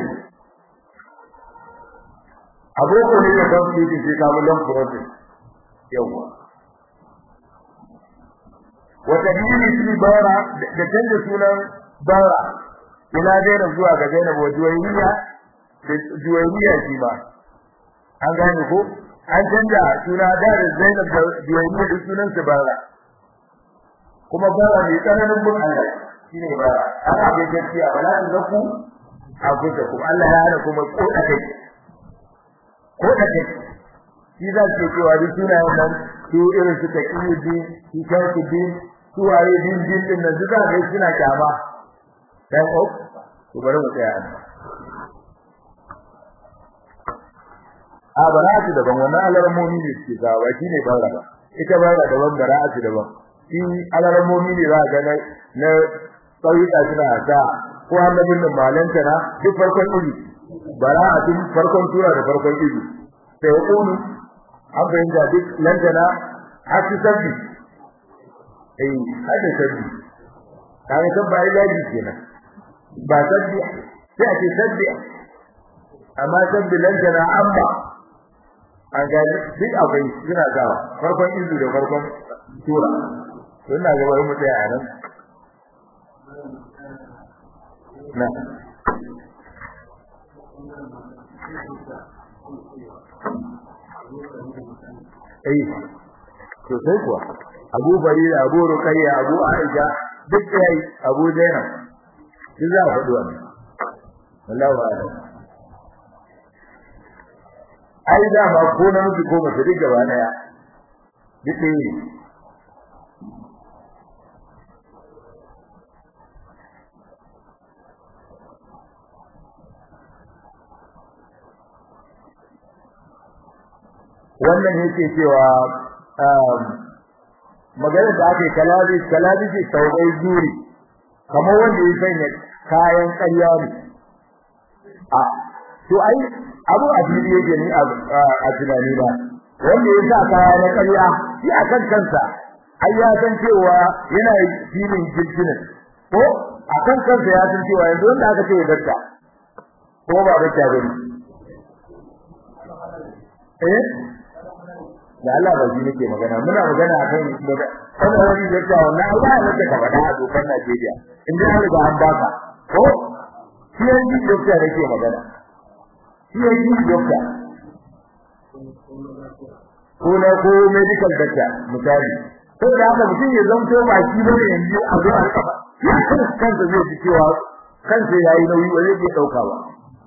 aboko ne da kawai yake sai ka mulon process yawa wa tadini fi bara da canza sunan bara ila Zainab zuwa ga Zainab wa Juwayriya da Juwayriya shi ba an gane ko an canza suna da Zainab da Juwayriya da sunan su bara kuma bara ne tsananin mun Allah shine bara ana da gaskiya wala zaku abudakum Allah ya hana kuma ko da kai ko da kai shi za su cewa duk sunayen nan su irin su taqiyuddin su shaykhudin su waye din din din nan duka ga suna kyama dan ok to bari mu tsaya a bara'atu daban wannan alarmomi ne suke ga ba shine bara ba ita bara daban bara'atu daban shi alarmomi ne za ga na tsawita suna da ko annabin nan malanta na duk farkon iri bara'atu farkon sura da farkon iri sai yaqulu an bayyana duk lantana hasu sabbi eh hada sabbi kai sabba ilahi kenan ba sabbi sai ake sabbi amma sabbi lantana amma an ga duk abai suna da farkon izu da farkon sura to ina ga bari mu tsaya a nan na ai to sai kuwa Abu Barira Abu Ruqayya Abu Aisha duk yayi Abu Zainab duk za a faɗi wannan wallahi wa'ala ai da ba ko na miji ko mace duk gaba daya duk ne wannan yake cewa magana da ake kalabi kalabi ce taubai zuri kamar wanda ya sanya kayan ƙarya ne a to ai abu a fili yake ne a tunani ba wanda ya sa kaya na ƙarya shi a kan kansa ai ya san cewa yana filin jirgin ko a kan kansa ya san cewa yanzu wanda aka ce ya dakka ko ba dakka bane eh da Allah ba shi nake magana muna magana akan kana wani da ta wannan Allah ne ka faɗa a dokar Najeriya in dai an riga an baka ko shi yanzu dokta nake magana shi yanzu dokta ko na ko medical doctor misali to da haka mutum ya zanto ba shi bane yanzu a zo a kafa kansa zai ji cewa kansa yayi nauyi ba zai dauka ba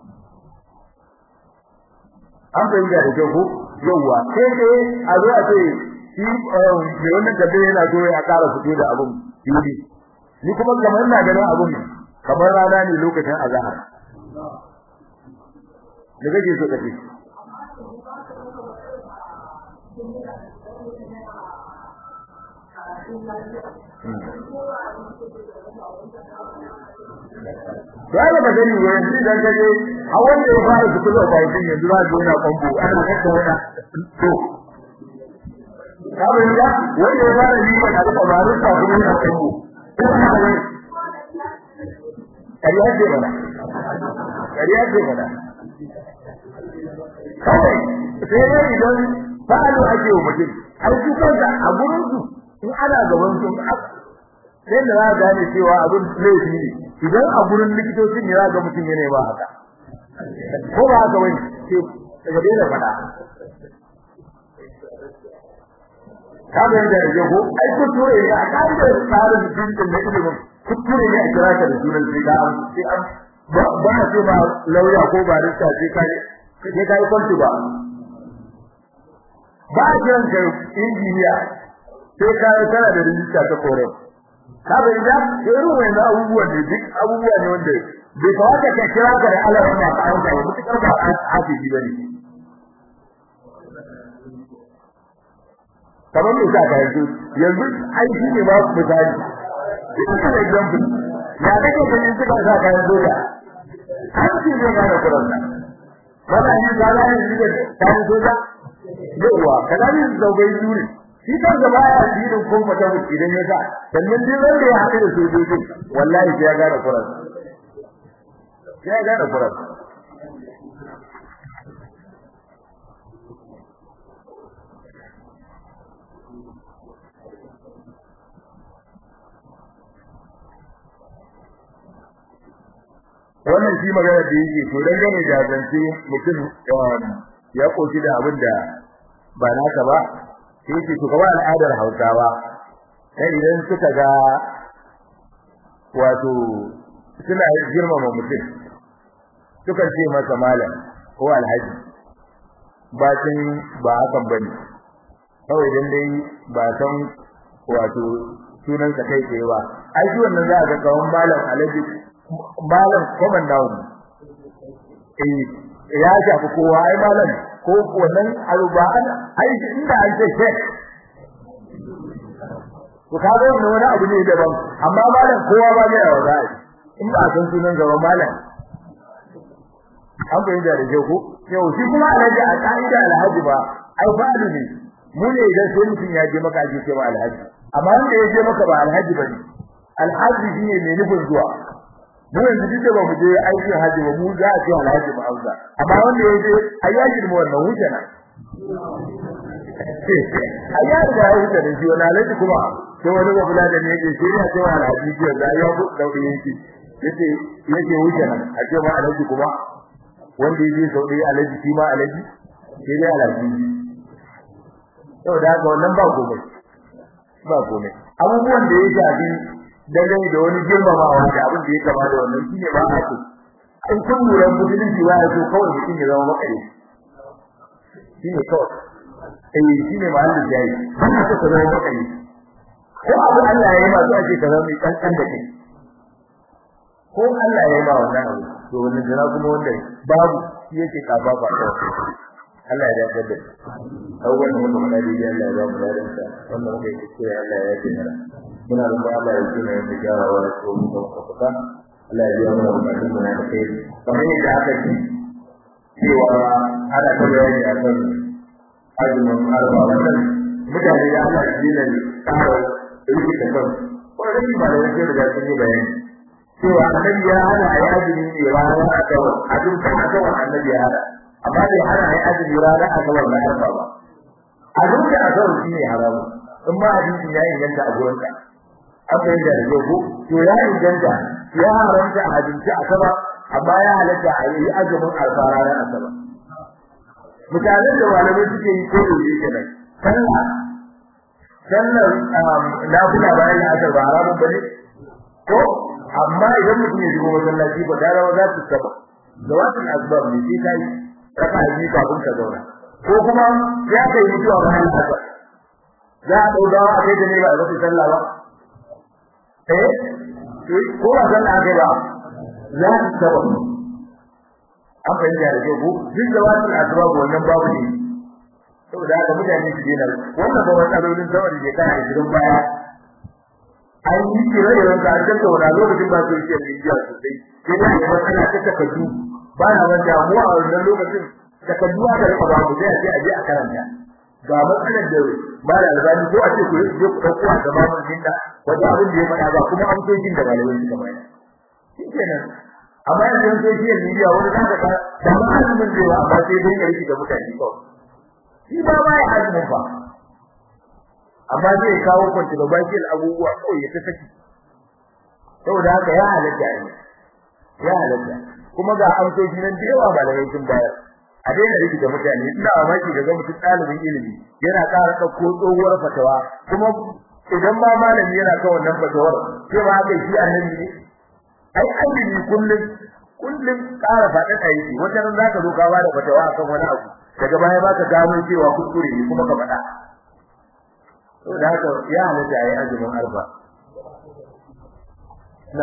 an bayyana da kyau ko yawa sai dai a zo a ce shi ne wannan gabe yana so ya ƙara fito da abun fili ni kuma kamar ina ganin abun kamar rana ne lokacin azhar da kake so kace Dole ba gani wai yanzu dan kaje a wanda ya fara fito da bayin yanzu za ga yana kwambo ana kaka wada to kawai da wanda ya fara yi ba da babarin sa kuma yana kwambo kariya ce bana kariya ce bana kawai sai dai idan fa'alu ake wa mutum ai su kanka a gurin su in ana gaban su sai da za gane cewa abin laifi ne idan a gurin likitocin ne za ga mutum yana ba haka ko ba haka bane sai daga dai da fada kaga da rage ko ai ku ture ne a kan da tsarin jinkin da ilimin ku ture ne a kira ka da sunan sai da sai an ba ba sai ba lauya ko ba rista sai kai sai kai kwanci ba ba kiran ka injiniya sai kai kana da rijista ta kore kaga idan irin wannan abubuwan ne duk abubuwa ne wanda bai kawata ka kira ka da Allah wannan ka aika ba mutukar ba a hafi bane kamar me ka yanzu yanzu ai shi ne ba ku misali ina da example ya kake ganin suka sa ka yanzu da an ci ne ga Qur'an wala ni da la ni da kan soja yawa kalani da bai yuri shi kan gaba ya jirin kun fata mu idan ya ga sannan din wanda ya haɗu da sojoji wallahi sai ya ga Qur'an sai ya ga Qur'an wannan shi magana da yake to dan gane da zance mutum ya koki da abin da ba naka ba sai yake to kawai al'adar Hausawa sai idan suka ga wato suna girmama mutum suka ce masa malam ko alhaji bacin ba hakan bane kawai dan dai ba san wato sunan ka kai tsaye ba ai shi wannan za a ga kawai malam alhaji malam common noun eh ya shafi kowa ai malam ko wannan aruba ai inda an ce sheikh ko kaga wannan wani abu ne daban amma malam kowa ba zai yawa zai in ba san sunan gaba malam an bayyana da jego yau shi kuma alhaji a kaida alhaji ba ai fa'alu ne mu ne idan sai mutum ya je maka ake cewa alhaji amma wanda ya je maka ba alhaji bane alhaji shine mai nufin zuwa mu yanzu duk ba mu je aikin haji ba mu za a ce alhaji ba auza amma wanda ya je ayyaji mu wannan wuce na ayyaji da wuce da shi wannan alhaji kuma sai wani babula da ne yake shi ya ce alhaji ji da ya ku dauke yake yace yake wuce na a ce ba alhaji kuma wanda ya je saudi alhaji shi ma alhaji sai dai alhaji to da ga wannan ba komai ba komai abubuwan da ya shafi dangane da wani girmamawa da abin da ya kama da wannan shine ba a so in kun lura musulunci ba ya so kawai mutum ya zama makare shine kawai eh shine mahallin jayi ba ka so zama makare ko abu Allah ya yi ma zuwa ce ka zama mai kankan da kai ko Allah ya yi ma wannan abu to wannan jira kuma wanda babu shi yake kafa ba Allah ya dace da awwal da mutum da Allah ya ba mu ladan sa wannan muke cewa Allah ya yi mana muna roƙon Allah ya tsine da jawawa da ko mu ka Allah ya yi mana bukatun mu na kai kamar yadda aka ci cewa ana ta bayani a kan azumin arba wannan mutane da Allah ya yi da tsara rike da kan wannan shi ba da yake da sun yi bayani cewa annabi ya hana ayi azumi ne ranar asabar azum kan asabar annabi ya hana amma bai hana ayi azumi ranar asabar na arba ba azum da asabar shine haramu in ma hadisi ya inganta a gurin ka aka yi da yego to ya inganta ya haramta a hadisi asabar amma ya halatta a yi azumin arba ranar asabar mutanen da malamai suke yi ko da kenan sallah sallar nafila bayan asar ba haramun bane ko amma idan mutum ya shigo masallaci ba da rawa za su saba zawatul asbab ne sai kai raka ji kafin ka zauna ko kuma ya kai mutuwa bayan asar za a dauka a kai da ne ba a sallah ba eh ko ba sallah kai ba za su saba an fahimta da kyau duk zawatul asbab wannan babu ne saboda haka mutane su dena wannan ba wani abin da wani ke kana gidan baya an yi kira da wanda an tattauna wani lokacin ba su yi rijiya sosai sai da ya matsala ta takaddu ba na wanda mu a wannan lokacin takaddu aka rika ba mu sai a je a je a karanta ga matsalar da ba da albani ko a ce ku je ku dauko a gaba mun dinda wanda abin da ya faɗa ba kuma an sokin da malamai suka bayar shikenan amma yanzu social media wani zaka ka da malamin da ya amma sai dai ya rike da mutane kawai shi ba ba ya azumin ba amma zai kawo controversial abubuwa ko ya ta saki saboda haka ya halatta ne ya halatta kuma ga amsoshi nan da yawa malamai sun bayar a daina rike da mutane ina mamaki daga mutum ɗalibin ilimi yana ƙara ɗauko tsohuwar fatawa kuma idan ma malami yana kan wannan fatawar sai ba haka shi annabi ne ai annabi kullum kullum ƙara faɗa aiki wata ran zaka zo ka ba da fatawa akan wani abu daga baya baka gano cewa kuskure ne kuma ka faɗa to da haka ya halatta ayi azumin arba na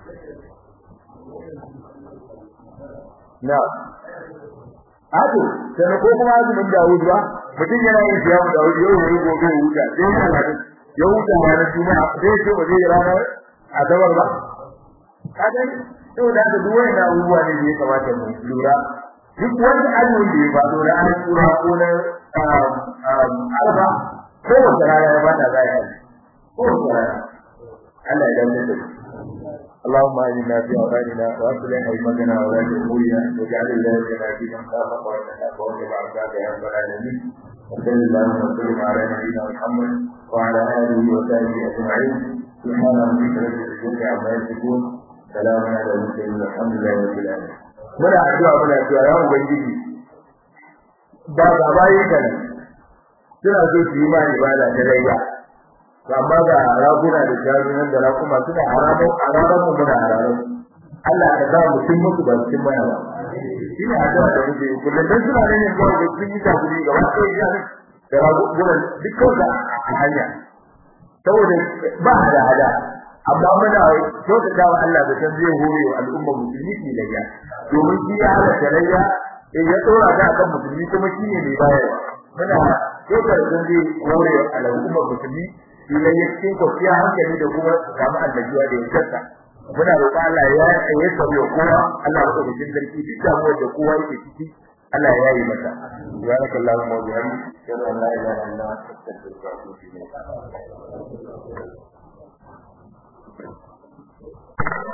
na ato sai ko kuma azumin Dawud ba mutum yana yin siyamu Dawud yau ne gobe huta sai yana ya huta ranar Juma'a sai ce ba zai ranar Asabar ba kaga to da haka duk wani abubuwa ne da ya kamata mu lura duk wani azumin da ya faɗo da an tura ko na arba ko wata rana ya bada zai yi ko wata rana Allah ya dace da اللهم اجعلنا في اوطاننا واصلح ائمتنا وولاة امورنا واجعل ولايتنا في من خافك واتقاك واتبع عبادك يا رب العالمين وصل اللهم وسلم على نبينا محمد وعلى اله وصحبه اجمعين سبحان ربك رب العزه عما يصفون salamun ala al-mursalin alhamdulillahi rabbil alamin muna addu'a muna cewa ya ubangiji ba ga bayi kana suna so su yi ma ibada ta rayya amma ga raguna da jarunan da rakuma suna haramun haramun mu muna haramun Allah ya ga mutum musu ba cikin baya ba shine addu'a da muke kullum dan suna ne ko da sun yi takuri gaba sai ya da raguna dukkan da a hanya saboda ba hada hada amma muna kyautata wa Allah da san zai hore wa al'umma musulmi ki daga domin shi ya hada tarayya in ya tsora da kan musulmi kuma shi ne mai bayarwa muna kyautata da zai hore wa al'umma musulmi shi ne yake ko ya hankali da kuma samu annabiwa da yanka muna roƙon Allah ya ya sauya kowa Allah ya rubuta sarki duk damuwar da kowa yake ciki Allah ya yi mata subhanallahi wa bihamdihi la ilaha illa anta astaghfiruka wa atubu ilayk